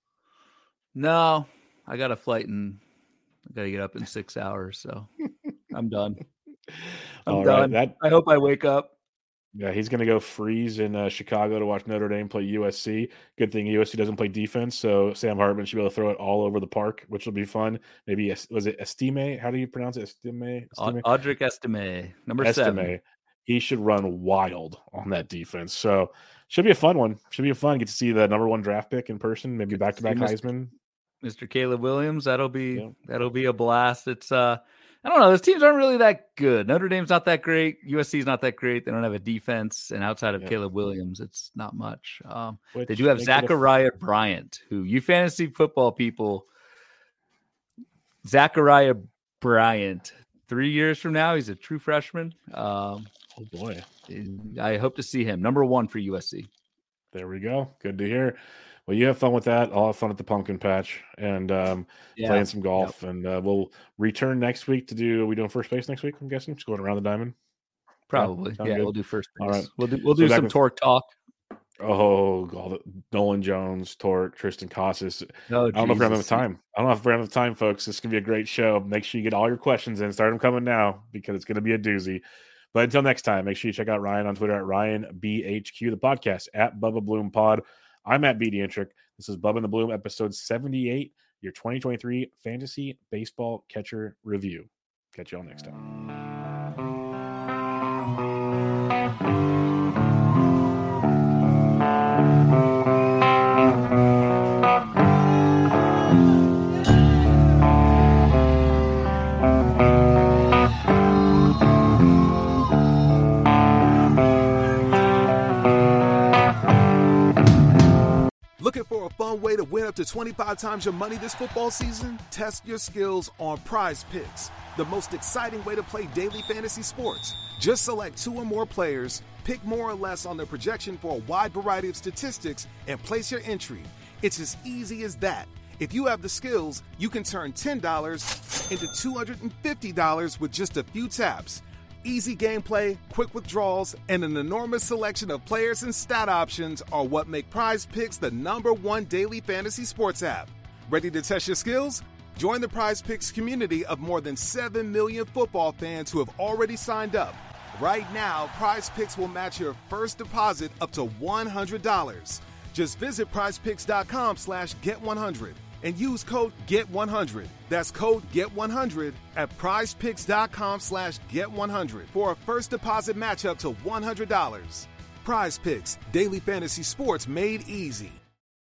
No, I got a flight and I got to get up in six hours, so I'm done. I'm All done. Right, that, I hope I wake up. Yeah, he's going to go freeze in uh, Chicago to watch Notre Dame play U S C. Good thing U S C doesn't play defense, so Sam Hartman should be able to throw it all over the park, which will be fun. Maybe, was it Estime? How do you pronounce it? Estime? Estime? Audric Estime, number Estime. seven. He should run wild on that defense. So should be a fun one. Should be a fun. Get to see the number one draft pick in person, maybe back-to-back Heisman. Mister Caleb Williams, that'll be yeah. that'll be a blast. It's uh I don't know. Those teams aren't really that good. Notre Dame's not that great. U S C's not that great. They don't have a defense. And outside of yeah. Caleb Williams, it's not much. Um, they do have Zachariah a... Bryant, who you fantasy football people, Zachariah Bryant, three years from now, he's a true freshman. Um, oh, boy. I hope to see him. Number one for U S C. There we go. Good to hear. Well, you have fun with that. I'll have fun at the pumpkin patch and um, yeah. playing some golf. Yep. And uh, we'll return next week to do. Are we doing first base next week? I'm guessing just going around the diamond. Probably. Yeah, yeah we'll do first base. All right. We'll do. We'll do so some Torque talk. Oh, all the, Nolan Jones, Torque, Tristan Casas. Oh, I don't know if we're having enough time. I don't know if we're having enough time, folks. This is gonna be a great show. Make sure you get all your questions in. Start them coming now because it's gonna be a doozy. But until next time, make sure you check out Ryan on Twitter at Ryan B H Q, the podcast at Bubba Bloom Pod. I'm at B Dietrich. This is Bubba in the Bloom, episode seventy-eight, your twenty twenty-three Fantasy Baseball Catcher Review. Catch you all next time. Looking for a fun way to win up to twenty-five times your money this football season? Test your skills on Prize Picks, the most exciting way to play daily fantasy sports. Just select two or more players, pick more or less on their projection for a wide variety of statistics, and place your entry. It's as easy as that. If you have the skills, you can turn ten dollars into two hundred fifty dollars with just a few taps. Easy gameplay, quick withdrawals, and an enormous selection of players and stat options are what make Prize Picks the number one daily fantasy sports app. Ready to test your skills? Join the Prize Picks community of more than seven million football fans who have already signed up. Right now, Prize Picks will match your first deposit up to one hundred dollars. Just visit prizepicks.com slash get one hundred and use code get one hundred. That's code get one hundred at prizepicks.com slash get one hundred for a first deposit match up to one hundred dollars. Prize Picks, daily fantasy sports made easy.